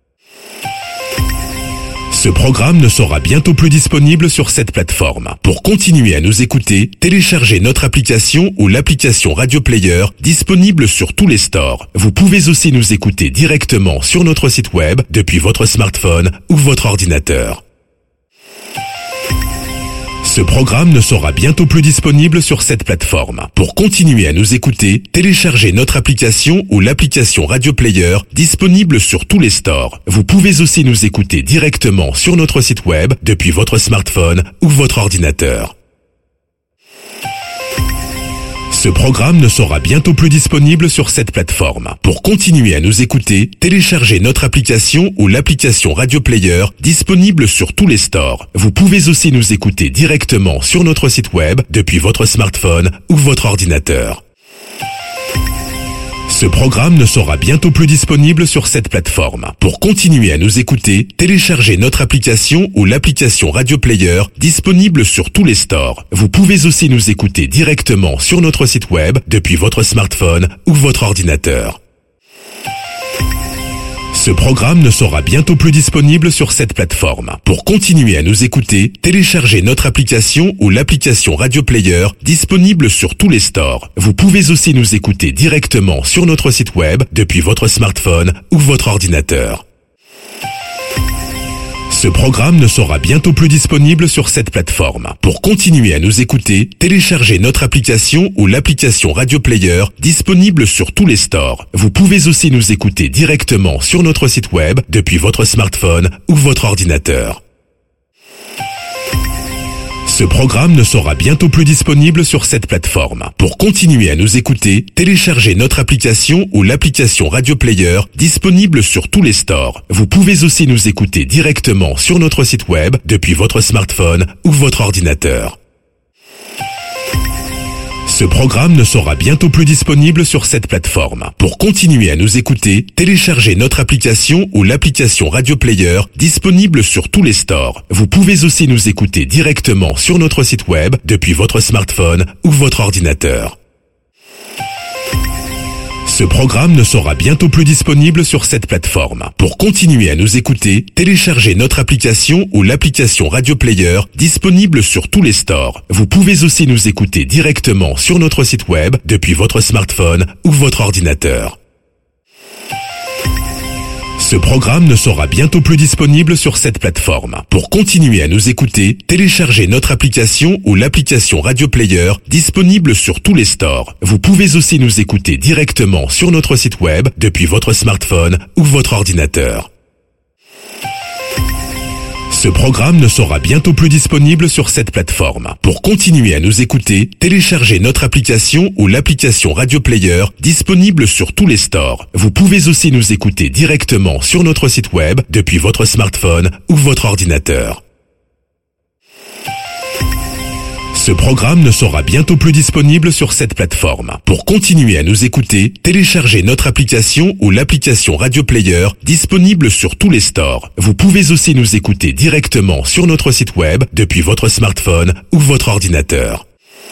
A: Ce programme ne sera bientôt plus disponible sur cette plateforme. Pour continuer à nous écouter, téléchargez notre application ou l'application Radio Player disponible sur tous les stores. Vous pouvez aussi nous écouter directement sur notre site web depuis votre smartphone ou votre ordinateur. Ce programme ne sera bientôt plus disponible sur cette plateforme. Pour continuer à nous écouter, téléchargez notre application ou l'application Radio Player disponible sur tous les stores. Vous pouvez aussi nous écouter directement sur notre site web depuis votre smartphone ou votre ordinateur. Ce programme ne sera bientôt plus disponible sur cette plateforme. Pour continuer à nous écouter, téléchargez notre application ou l'application Radio Player disponible sur tous les stores. Vous pouvez aussi nous écouter directement sur notre site web depuis votre smartphone ou votre ordinateur. Ce programme ne sera bientôt plus disponible sur cette plateforme. Pour continuer à nous écouter, téléchargez notre application ou l'application Radio Player disponible sur tous les stores. Vous pouvez aussi nous écouter directement sur notre site web depuis votre smartphone ou votre ordinateur. Ce programme ne sera bientôt plus disponible sur cette plateforme. Pour continuer à nous écouter, téléchargez notre application ou l'application Radio Player disponible sur tous les stores. Vous pouvez aussi nous écouter directement sur notre site web depuis votre smartphone ou votre ordinateur. Ce programme ne sera bientôt plus disponible sur cette plateforme. Pour continuer à nous écouter, téléchargez notre application ou l'application Radio Player disponible sur tous les stores. Vous pouvez aussi nous écouter directement sur notre site web depuis votre smartphone ou votre ordinateur. Ce programme ne sera bientôt plus disponible sur cette plateforme. Pour continuer à nous écouter, téléchargez notre application ou l'application Radio Player disponible sur tous les stores. Vous pouvez aussi nous écouter directement sur notre site web depuis votre smartphone ou votre ordinateur. Ce programme ne sera bientôt plus disponible sur cette plateforme. Pour continuer à nous écouter, téléchargez notre application ou l'application Radio Player disponible sur tous les stores. Vous pouvez aussi nous écouter directement sur notre site web depuis votre smartphone ou votre ordinateur. Ce programme ne sera bientôt plus disponible sur cette plateforme. Pour continuer à nous écouter, téléchargez notre application ou l'application Radio Player disponible sur tous les stores. Vous pouvez aussi nous écouter directement sur notre site web depuis votre smartphone ou votre ordinateur. Ce programme ne sera bientôt plus disponible sur cette plateforme. Pour continuer à nous écouter, téléchargez notre application ou l'application Radio Player disponible sur tous les stores. Vous pouvez aussi nous écouter directement sur notre site web depuis votre smartphone ou votre ordinateur. Ce programme ne sera bientôt plus disponible sur cette plateforme. Pour continuer à nous écouter, téléchargez notre application ou l'application Radio Player disponible sur tous les stores. Vous pouvez aussi nous écouter directement sur notre site web depuis votre smartphone ou votre ordinateur. Ce programme ne sera bientôt plus disponible sur cette plateforme. Pour continuer à nous écouter, téléchargez notre application ou l'application Radio Player disponible sur tous les stores. Vous pouvez aussi nous écouter directement sur notre site web depuis votre smartphone ou votre ordinateur.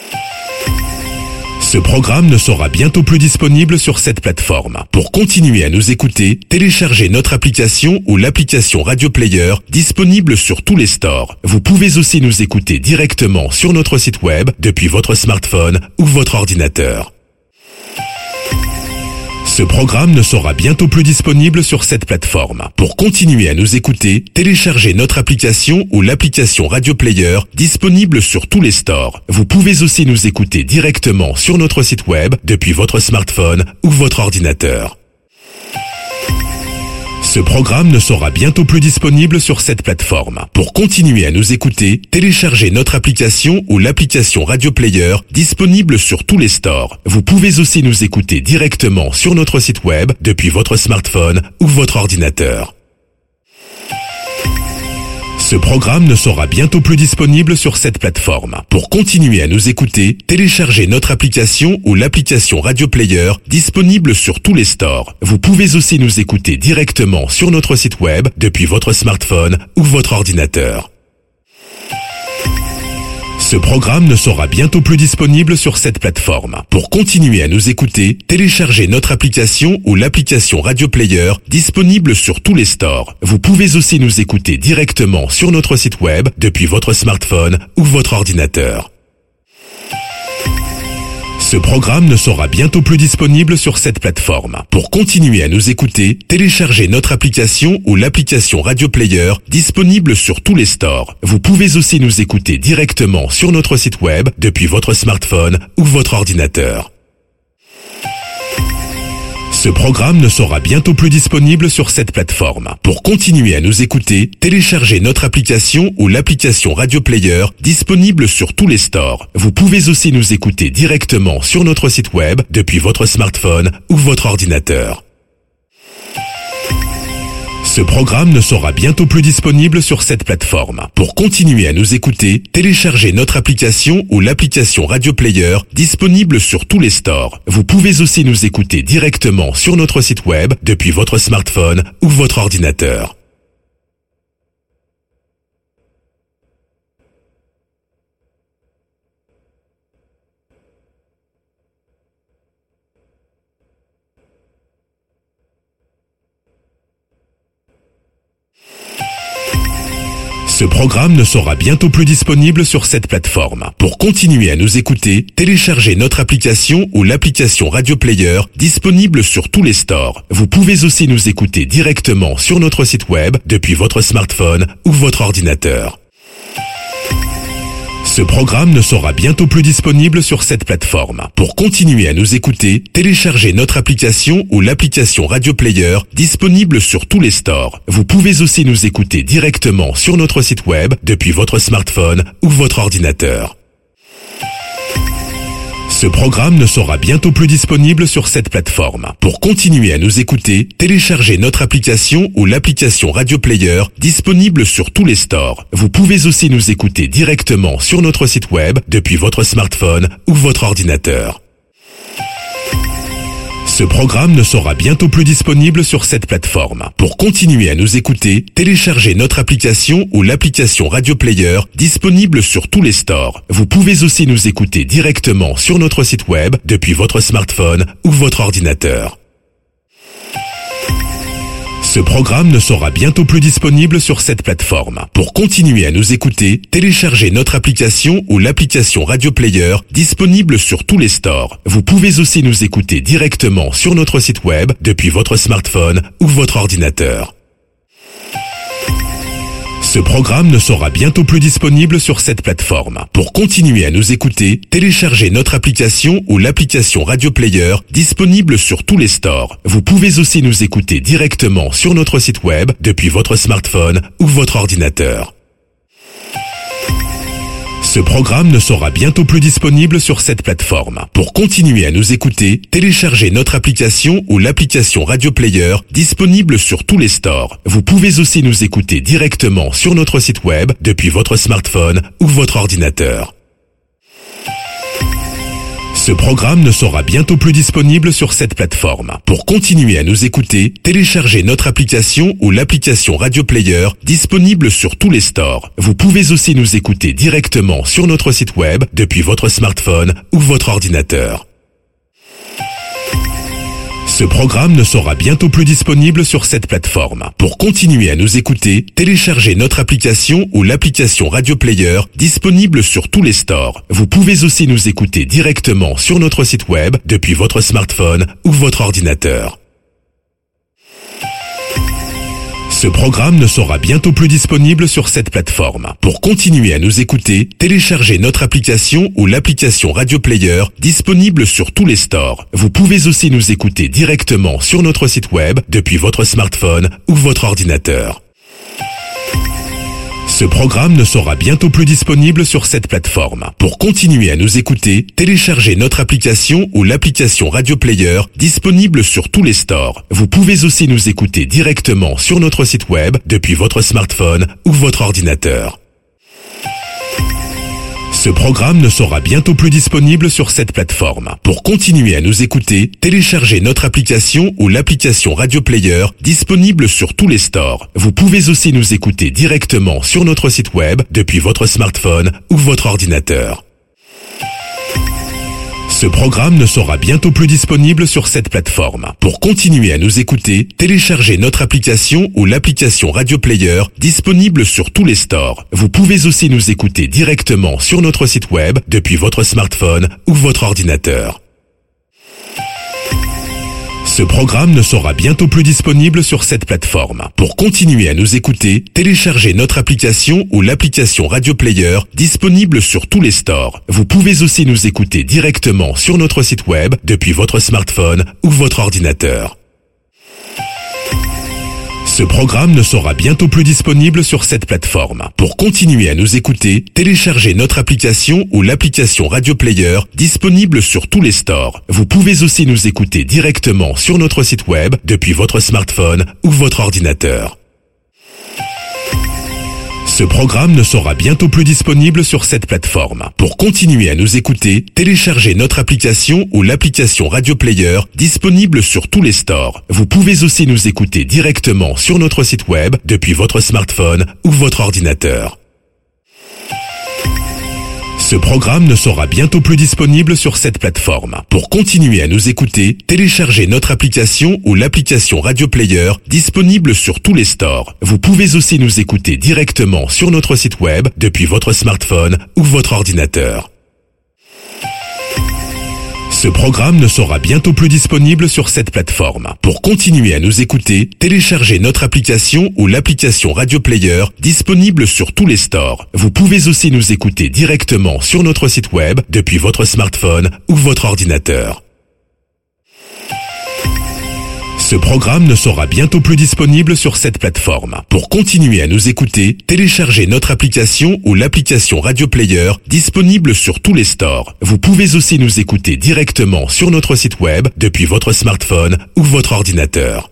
A: Ce programme ne sera bientôt plus disponible sur cette plateforme. Pour continuer à nous écouter, téléchargez notre application ou l'application Radio Player disponible sur tous les stores. Vous pouvez aussi nous écouter directement sur notre site web depuis votre smartphone ou votre ordinateur. Ce programme ne sera bientôt plus disponible sur cette plateforme. Pour continuer à nous écouter, téléchargez notre application ou l'application Radio Player disponible sur tous les stores. Vous pouvez aussi nous écouter directement sur notre site web depuis votre smartphone ou votre ordinateur. Ce programme ne sera bientôt plus disponible sur cette plateforme. Pour continuer à nous écouter, téléchargez notre application ou l'application Radio Player disponible sur tous les stores. Vous pouvez aussi nous écouter directement sur notre site web depuis votre smartphone ou votre ordinateur. Ce programme ne sera bientôt plus disponible sur cette plateforme. Pour continuer à nous écouter, téléchargez notre application ou l'application Radio Player disponible sur tous les stores. Vous pouvez aussi nous écouter directement sur notre site web depuis votre smartphone ou votre ordinateur. Ce programme ne sera bientôt plus disponible sur cette plateforme. Pour continuer à nous écouter, téléchargez notre application ou l'application Radio Player disponible sur tous les stores. Vous pouvez aussi nous écouter directement sur notre site web depuis votre smartphone ou votre ordinateur. Ce programme ne sera bientôt plus disponible sur cette plateforme. Pour continuer à nous écouter, téléchargez notre application ou l'application Radio Player disponible sur tous les stores. Vous pouvez aussi nous écouter directement sur notre site web depuis votre smartphone ou votre ordinateur. Ce programme ne sera bientôt plus disponible sur cette plateforme. Pour continuer à nous écouter, téléchargez notre application ou l'application Radio Player disponible sur tous les stores. Vous pouvez aussi nous écouter directement sur notre site web depuis votre smartphone ou votre ordinateur. Ce programme ne sera bientôt plus disponible sur cette plateforme. Pour continuer à nous écouter, téléchargez notre application ou l'application Radio Player disponible sur tous les stores. Vous pouvez aussi nous écouter directement sur notre site web depuis votre smartphone ou votre ordinateur. Ce programme ne sera bientôt plus disponible sur cette plateforme. Pour continuer à nous écouter, téléchargez notre application ou l'application Radio Player disponible sur tous les stores. Vous pouvez aussi nous écouter directement sur notre site web depuis votre smartphone ou votre ordinateur. Ce programme ne sera bientôt plus disponible sur cette plateforme. Pour continuer à nous écouter, téléchargez notre application ou l'application Radio Player disponible sur tous les stores. Vous pouvez aussi nous écouter directement sur notre site web depuis votre smartphone ou votre ordinateur. Ce programme ne sera bientôt plus disponible sur cette plateforme. Pour continuer à nous écouter, téléchargez notre application ou l'application Radio Player disponible sur tous les stores. Vous pouvez aussi nous écouter directement sur notre site web depuis votre smartphone ou votre ordinateur. Ce programme ne sera bientôt plus disponible sur cette plateforme. Pour continuer à nous écouter, téléchargez notre application ou l'application Radio Player disponible sur tous les stores. Vous pouvez aussi nous écouter directement sur notre site web depuis votre smartphone ou votre ordinateur. Ce programme ne sera bientôt plus disponible sur cette plateforme. Pour continuer à nous écouter, téléchargez notre application ou l'application Radio Player disponible sur tous les stores. Vous pouvez aussi nous écouter directement sur notre site web depuis votre smartphone ou votre ordinateur. Ce programme ne sera bientôt plus disponible sur cette plateforme. Pour continuer à nous écouter, téléchargez notre application ou l'application Radio Player disponible sur tous les stores. Vous pouvez aussi nous écouter directement sur notre site web depuis votre smartphone ou votre ordinateur. Ce programme ne sera bientôt plus disponible sur cette plateforme. Pour continuer à nous écouter, téléchargez notre application ou l'application Radio Player disponible sur tous les stores. Vous pouvez aussi nous écouter directement sur notre site web depuis votre smartphone ou votre ordinateur. Ce programme ne sera bientôt plus disponible sur cette plateforme. Pour continuer à nous écouter, téléchargez notre application ou l'application Radio Player disponible sur tous les stores. Vous pouvez aussi nous écouter directement sur notre site web depuis votre smartphone ou votre ordinateur. Ce programme ne sera bientôt plus disponible sur cette plateforme. Pour continuer à nous écouter, téléchargez notre application ou l'application Radio Player disponible sur tous les stores. Vous pouvez aussi nous écouter directement sur notre site web depuis votre smartphone ou votre ordinateur. Ce programme ne sera bientôt plus disponible sur cette plateforme. Pour continuer à nous écouter, téléchargez notre application ou l'application Radio Player disponible sur tous les stores. Vous pouvez aussi nous écouter directement sur notre site web depuis votre smartphone ou votre ordinateur. Ce programme ne sera bientôt plus disponible sur cette plateforme. Pour continuer à nous écouter, téléchargez notre application ou l'application Radio Player disponible sur tous les stores. Vous pouvez aussi nous écouter directement sur notre site web depuis votre smartphone ou votre ordinateur. Ce programme ne sera bientôt plus disponible sur cette plateforme. Pour continuer à nous écouter, téléchargez notre application ou l'application Radio Player disponible sur tous les stores. Vous pouvez aussi nous écouter directement sur notre site web depuis votre smartphone ou votre ordinateur. Ce programme ne sera bientôt plus disponible sur cette plateforme. Pour continuer à nous écouter, téléchargez notre application ou l'application Radio Player disponible sur tous les stores. Vous pouvez aussi nous écouter directement sur notre site web depuis votre smartphone ou votre ordinateur. Ce programme ne sera bientôt plus disponible sur cette plateforme. Pour continuer à nous écouter, téléchargez notre application ou l'application Radio Player disponible sur tous les stores. Vous pouvez aussi nous écouter directement sur notre site web depuis votre smartphone ou votre ordinateur. Ce programme ne sera bientôt plus disponible sur cette plateforme. Pour continuer à nous écouter, téléchargez notre application ou l'application Radio Player disponible sur tous les stores. Vous pouvez aussi nous écouter directement sur notre site web depuis votre smartphone ou votre ordinateur. Ce programme ne sera bientôt plus disponible sur cette plateforme. Pour continuer à nous écouter, téléchargez notre application ou l'application Radio Player disponible sur tous les stores. Vous pouvez aussi nous écouter directement sur notre site web depuis votre smartphone ou votre ordinateur. Ce programme ne sera bientôt plus disponible sur cette plateforme. Pour continuer à nous écouter, téléchargez notre application ou l'application Radio Player disponible sur tous les stores. Vous pouvez aussi nous écouter directement sur notre site web depuis votre smartphone ou votre ordinateur. Ce programme ne sera bientôt plus disponible sur cette plateforme. Pour continuer à nous écouter, téléchargez notre application ou l'application Radio Player disponible sur tous les stores. Vous pouvez aussi nous écouter directement sur notre site web depuis votre smartphone ou votre ordinateur. Ce programme ne sera bientôt plus disponible sur cette plateforme. Pour continuer à nous écouter, téléchargez notre application ou l'application Radio Player disponible sur tous les stores. Vous pouvez aussi nous écouter directement sur notre site web depuis votre smartphone ou votre ordinateur.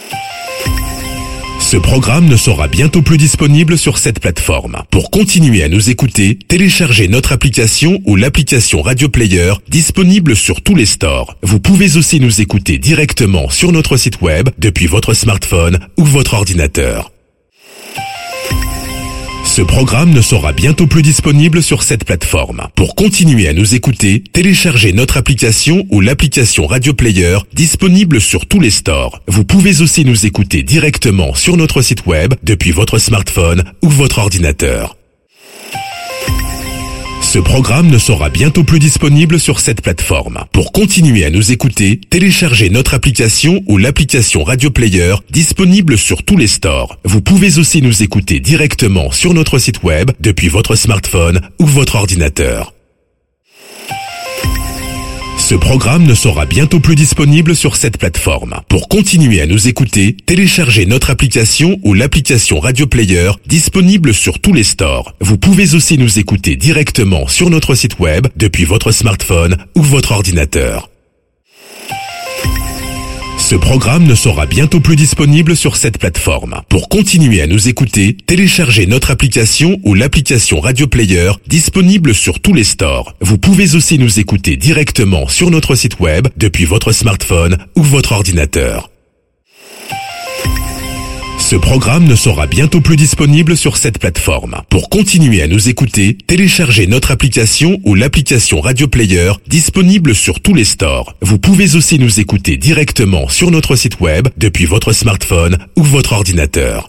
A: Ce programme ne sera bientôt plus disponible sur cette plateforme. Pour continuer à nous écouter, téléchargez notre application ou l'application Radio Player disponible sur tous les stores. Vous pouvez aussi nous écouter directement sur notre site web depuis votre smartphone ou votre ordinateur. Ce programme ne sera bientôt plus disponible sur cette plateforme. Pour continuer à nous écouter, téléchargez notre application ou l'application Radio Player disponible sur tous les stores. Vous pouvez aussi nous écouter directement sur notre site web depuis votre smartphone ou votre ordinateur. Ce programme ne sera bientôt plus disponible sur cette plateforme. Pour continuer à nous écouter, téléchargez notre application ou l'application Radio Player disponible sur tous les stores. Vous pouvez aussi nous écouter directement sur notre site web depuis votre smartphone ou votre ordinateur. Ce programme ne sera bientôt plus disponible sur cette plateforme. Pour continuer à nous écouter, téléchargez notre application ou l'application Radio Player disponible sur tous les stores. Vous pouvez aussi nous écouter directement sur notre site web depuis votre smartphone ou votre ordinateur. Ce programme ne sera bientôt plus disponible sur cette plateforme. Pour continuer à nous écouter, téléchargez notre application ou l'application Radio Player disponible sur tous les stores. Vous pouvez aussi nous écouter directement sur notre site web depuis votre smartphone ou votre ordinateur. Ce programme ne sera bientôt plus disponible sur cette plateforme. Pour continuer à nous écouter, téléchargez notre application ou l'application Radio Player disponible sur tous les stores. Vous pouvez aussi nous écouter directement sur notre site web depuis votre smartphone ou votre ordinateur.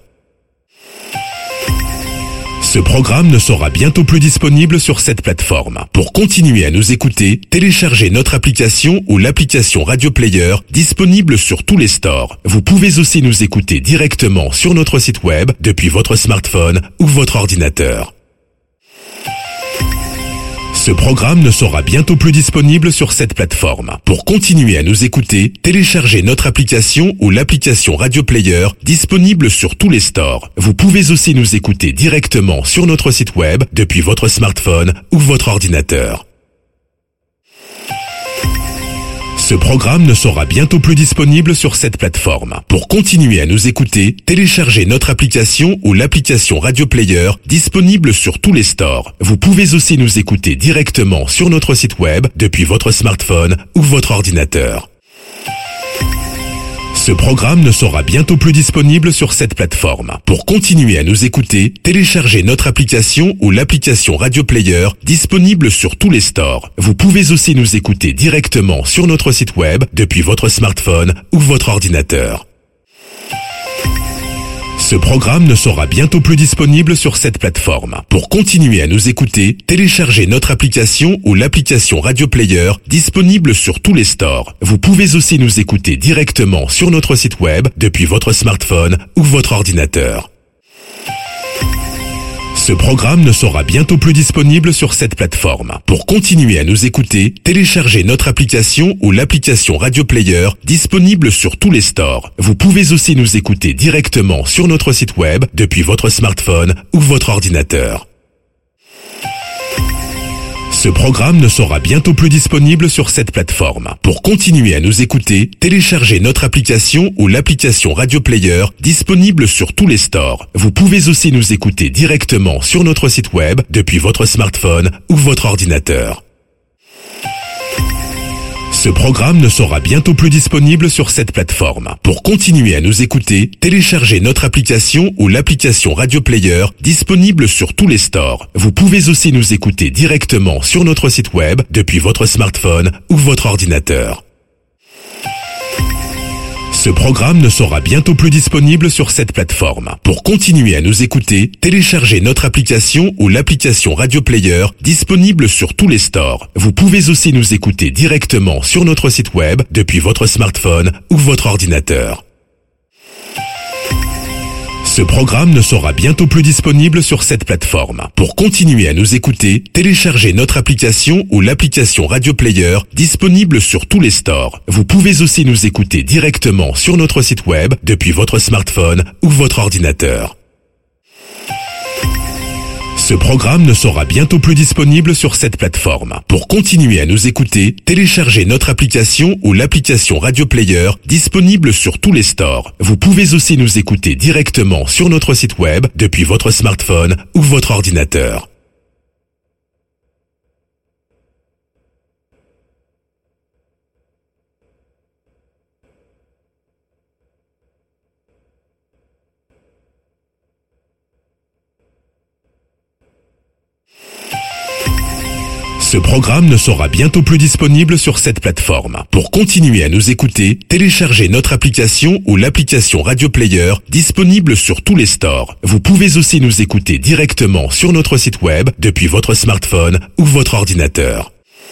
A: Ce programme ne sera bientôt plus disponible sur cette plateforme. Pour continuer à nous écouter, téléchargez notre application ou l'application Radio Player disponible sur tous les stores. Vous pouvez aussi nous écouter directement sur notre site web depuis votre smartphone ou votre ordinateur. Ce programme ne sera bientôt plus disponible sur cette plateforme. Pour continuer à nous écouter, téléchargez notre application ou l'application Radio Player disponible sur tous les stores. Vous pouvez aussi nous écouter directement sur notre site web depuis votre smartphone ou votre ordinateur. Ce programme ne sera bientôt plus disponible sur cette plateforme. Pour continuer à nous écouter, téléchargez notre application ou l'application Radio Player disponible sur tous les stores. Vous pouvez aussi nous écouter directement sur notre site web depuis votre smartphone ou votre ordinateur. Ce programme ne sera bientôt plus disponible sur cette plateforme. Pour continuer à nous écouter, téléchargez notre application ou l'application Radio Player disponible sur tous les stores. Vous pouvez aussi nous écouter directement sur notre site web depuis votre smartphone ou votre ordinateur. Ce programme ne sera bientôt plus disponible sur cette plateforme. Pour continuer à nous écouter, téléchargez notre application ou l'application Radio Player disponible sur tous les stores. Vous pouvez aussi nous écouter directement sur notre site web depuis votre smartphone ou votre ordinateur. Ce programme ne sera bientôt plus disponible sur cette plateforme. Pour continuer à nous écouter, téléchargez notre application ou l'application Radio Player disponible sur tous les stores. Vous pouvez aussi nous écouter directement sur notre site web depuis votre smartphone ou votre ordinateur. Ce programme ne sera bientôt plus disponible sur cette plateforme. Pour continuer à nous écouter, téléchargez notre application ou l'application Radio Player disponible sur tous les stores. Vous pouvez aussi nous écouter directement sur notre site web depuis votre smartphone ou votre ordinateur. Ce programme ne sera bientôt plus disponible sur cette plateforme. Pour continuer à nous écouter, téléchargez notre application ou l'application Radio Player disponible sur tous les stores. Vous pouvez aussi nous écouter directement sur notre site web depuis votre smartphone ou votre ordinateur. Ce programme ne sera bientôt plus disponible sur cette plateforme. Pour continuer à nous écouter, téléchargez notre application ou l'application Radio Player disponible sur tous les stores. Vous pouvez aussi nous écouter directement sur notre site web depuis votre smartphone ou votre ordinateur. Ce programme ne sera bientôt plus disponible sur cette plateforme. Pour continuer à nous écouter, téléchargez notre application ou l'application Radio Player disponible sur tous les stores. Vous pouvez aussi nous écouter directement sur notre site web depuis votre smartphone ou votre ordinateur. Ce programme ne sera bientôt plus disponible sur cette plateforme. Pour continuer à nous écouter, téléchargez notre application ou l'application Radio Player disponible sur tous les stores. Vous pouvez aussi nous écouter directement sur notre site web depuis votre smartphone ou votre ordinateur. Ce programme ne sera bientôt plus disponible sur cette plateforme. Pour continuer à nous écouter, téléchargez notre application ou l'application Radio Player disponible sur tous les stores. Vous pouvez aussi nous écouter directement sur notre site web depuis votre smartphone ou votre ordinateur.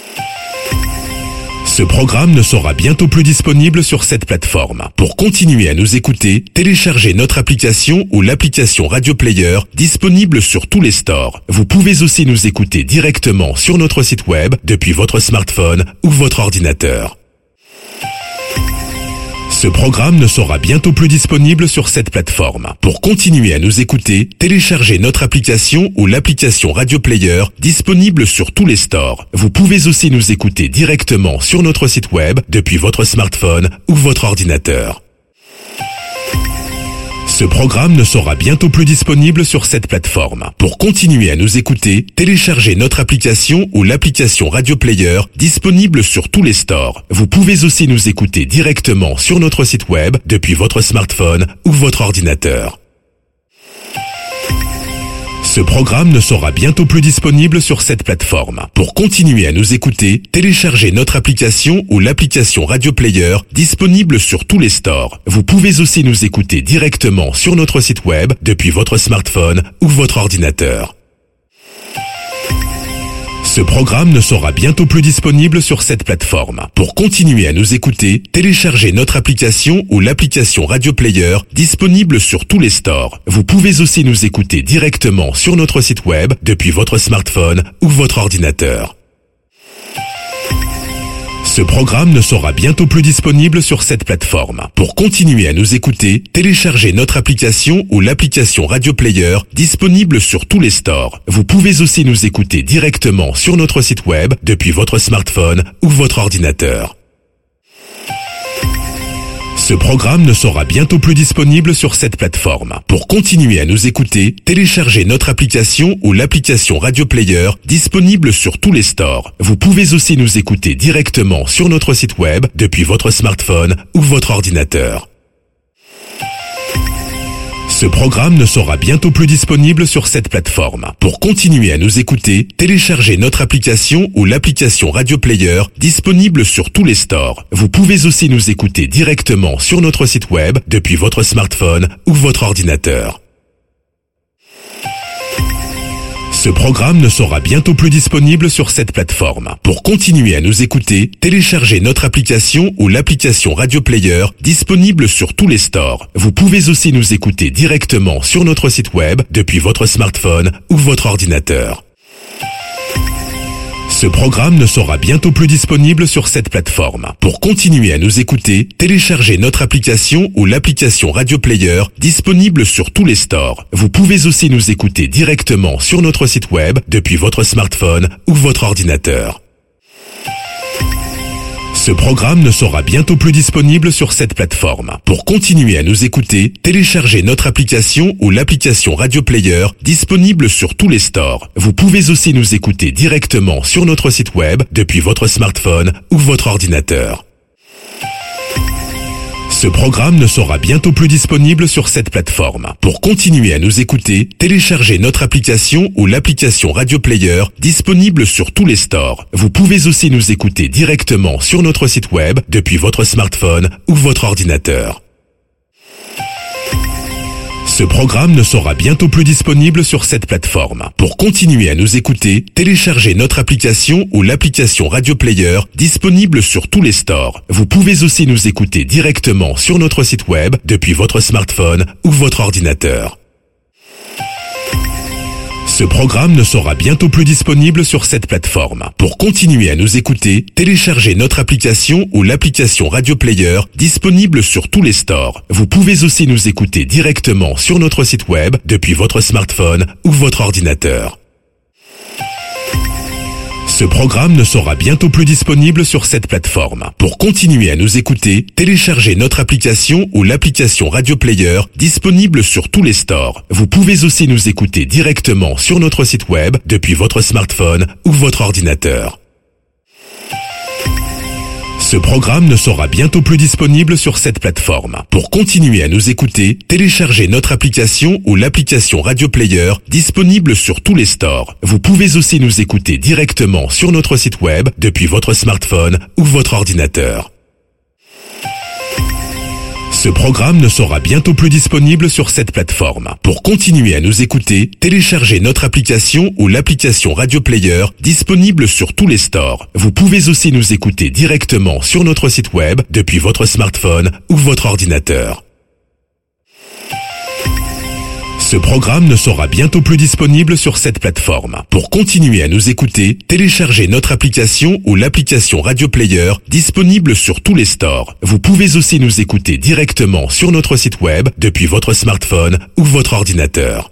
A: Ce programme ne sera bientôt plus disponible sur cette plateforme. Pour continuer à nous écouter, téléchargez notre application ou l'application Radio Player disponible sur tous les stores. Vous pouvez aussi nous écouter directement sur notre site web depuis votre smartphone ou votre ordinateur. Ce programme ne sera bientôt plus disponible sur cette plateforme. Pour continuer à nous écouter, téléchargez notre application ou l'application Radio Player disponible sur tous les stores. Vous pouvez aussi nous écouter directement sur notre site web depuis votre smartphone ou votre ordinateur. Ce programme ne sera bientôt plus disponible sur cette plateforme. Pour continuer à nous écouter, téléchargez notre application ou l'application Radio Player disponible sur tous les stores. Vous pouvez aussi nous écouter directement sur notre site web depuis votre smartphone ou votre ordinateur. Ce programme ne sera bientôt plus disponible sur cette plateforme. Pour continuer à nous écouter, téléchargez notre application ou l'application Radio Player disponible sur tous les stores. Vous pouvez aussi nous écouter directement sur notre site web depuis votre smartphone ou votre ordinateur. Ce programme ne sera bientôt plus disponible sur cette plateforme. Pour continuer à nous écouter, téléchargez notre application ou l'application Radio Player disponible sur tous les stores. Vous pouvez aussi nous écouter directement sur notre site web depuis votre smartphone ou votre ordinateur. Ce programme ne sera bientôt plus disponible sur cette plateforme. Pour continuer à nous écouter, téléchargez notre application ou l'application Radio Player disponible sur tous les stores. Vous pouvez aussi nous écouter directement sur notre site web depuis votre smartphone ou votre ordinateur. Ce programme ne sera bientôt plus disponible sur cette plateforme. Pour continuer à nous écouter, téléchargez notre application ou l'application Radio Player disponible sur tous les stores. Vous pouvez aussi nous écouter directement sur notre site web depuis votre smartphone ou votre ordinateur. Ce programme ne sera bientôt plus disponible sur cette plateforme. Pour continuer à nous écouter, téléchargez notre application ou l'application Radio Player disponible sur tous les stores. Vous pouvez aussi nous écouter directement sur notre site web depuis votre smartphone ou votre ordinateur. Ce programme ne sera bientôt plus disponible sur cette plateforme. Pour continuer à nous écouter, téléchargez notre application ou l'application Radio Player disponible sur tous les stores. Vous pouvez aussi nous écouter directement sur notre site web depuis votre smartphone ou votre ordinateur. Ce programme ne sera bientôt plus disponible sur cette plateforme. Pour continuer à nous écouter, téléchargez notre application ou l'application Radio Player disponible sur tous les stores. Vous pouvez aussi nous écouter directement sur notre site web depuis votre smartphone ou votre ordinateur. Ce programme ne sera bientôt plus disponible sur cette plateforme. Pour continuer à nous écouter, téléchargez notre application ou l'application Radio Player disponible sur tous les stores. Vous pouvez aussi nous écouter directement sur notre site web depuis votre smartphone ou votre ordinateur. Ce programme ne sera bientôt plus disponible sur cette plateforme. Pour continuer à nous écouter, téléchargez notre application ou l'application Radio Player disponible sur tous les stores. Vous pouvez aussi nous écouter directement sur notre site web depuis votre smartphone ou votre ordinateur. Ce programme ne sera bientôt plus disponible sur cette plateforme. Pour continuer à nous écouter, téléchargez notre application ou l'application Radio Player disponible sur tous les stores. Vous pouvez aussi nous écouter directement sur notre site web depuis votre smartphone ou votre ordinateur. Ce programme ne sera bientôt plus disponible sur cette plateforme. Pour continuer à nous écouter, téléchargez notre application ou l'application Radio Player disponible sur tous les stores. Vous pouvez aussi nous écouter directement sur notre site web depuis votre smartphone ou votre ordinateur. Ce programme ne sera bientôt plus disponible sur cette plateforme. Pour continuer à nous écouter, téléchargez notre application ou l'application Radio Player disponible sur tous les stores. Vous pouvez aussi nous écouter directement sur notre site web depuis votre smartphone ou votre ordinateur. Ce programme ne sera bientôt plus disponible sur cette plateforme. Pour continuer à nous écouter, téléchargez notre application ou l'application Radio Player disponible sur tous les stores. Vous pouvez aussi nous écouter directement sur notre site web depuis votre smartphone ou votre ordinateur. Ce programme ne sera bientôt plus disponible sur cette plateforme. Pour continuer à nous écouter, téléchargez notre application ou l'application Radio Player disponible sur tous les stores. Vous pouvez aussi nous écouter directement sur notre site web depuis votre smartphone ou votre ordinateur. Ce programme ne sera bientôt plus disponible sur cette plateforme. Pour continuer à nous écouter, téléchargez notre application ou l'application Radio Player disponible sur tous les stores. Vous pouvez aussi nous écouter directement sur notre site web depuis votre smartphone ou votre ordinateur.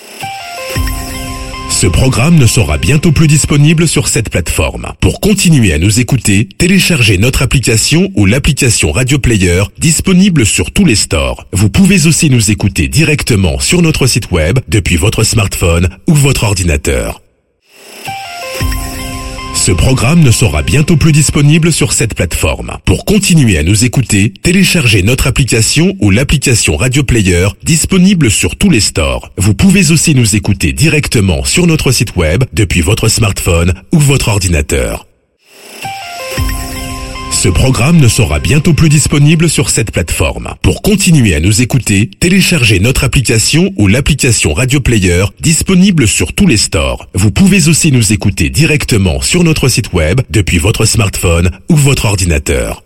A: Ce programme ne sera bientôt plus disponible sur cette plateforme. Pour continuer à nous écouter, téléchargez notre application ou l'application Radio Player disponible sur tous les stores. Vous pouvez aussi nous écouter directement sur notre site web depuis votre smartphone ou votre ordinateur. Ce programme ne sera bientôt plus disponible sur cette plateforme. Pour continuer à nous écouter, téléchargez notre application ou l'application Radio Player disponible sur tous les stores. Vous pouvez aussi nous écouter directement sur notre site web depuis votre smartphone ou votre ordinateur. Ce programme ne sera bientôt plus disponible sur cette plateforme. Pour continuer à nous écouter, téléchargez notre application ou l'application Radio Player disponible sur tous les stores. Vous pouvez aussi nous écouter directement sur notre site web depuis votre smartphone ou votre ordinateur.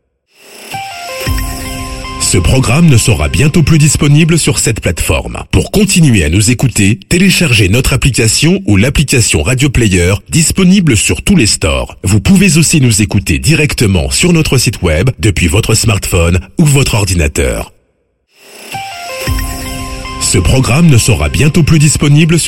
A: Ce programme ne sera bientôt plus disponible sur cette plateforme. Pour continuer à nous écouter, téléchargez notre application ou l'application Radio Player disponible sur tous les stores. Vous pouvez aussi nous écouter directement sur notre site web depuis votre smartphone ou votre ordinateur. Ce programme ne sera bientôt plus disponible sur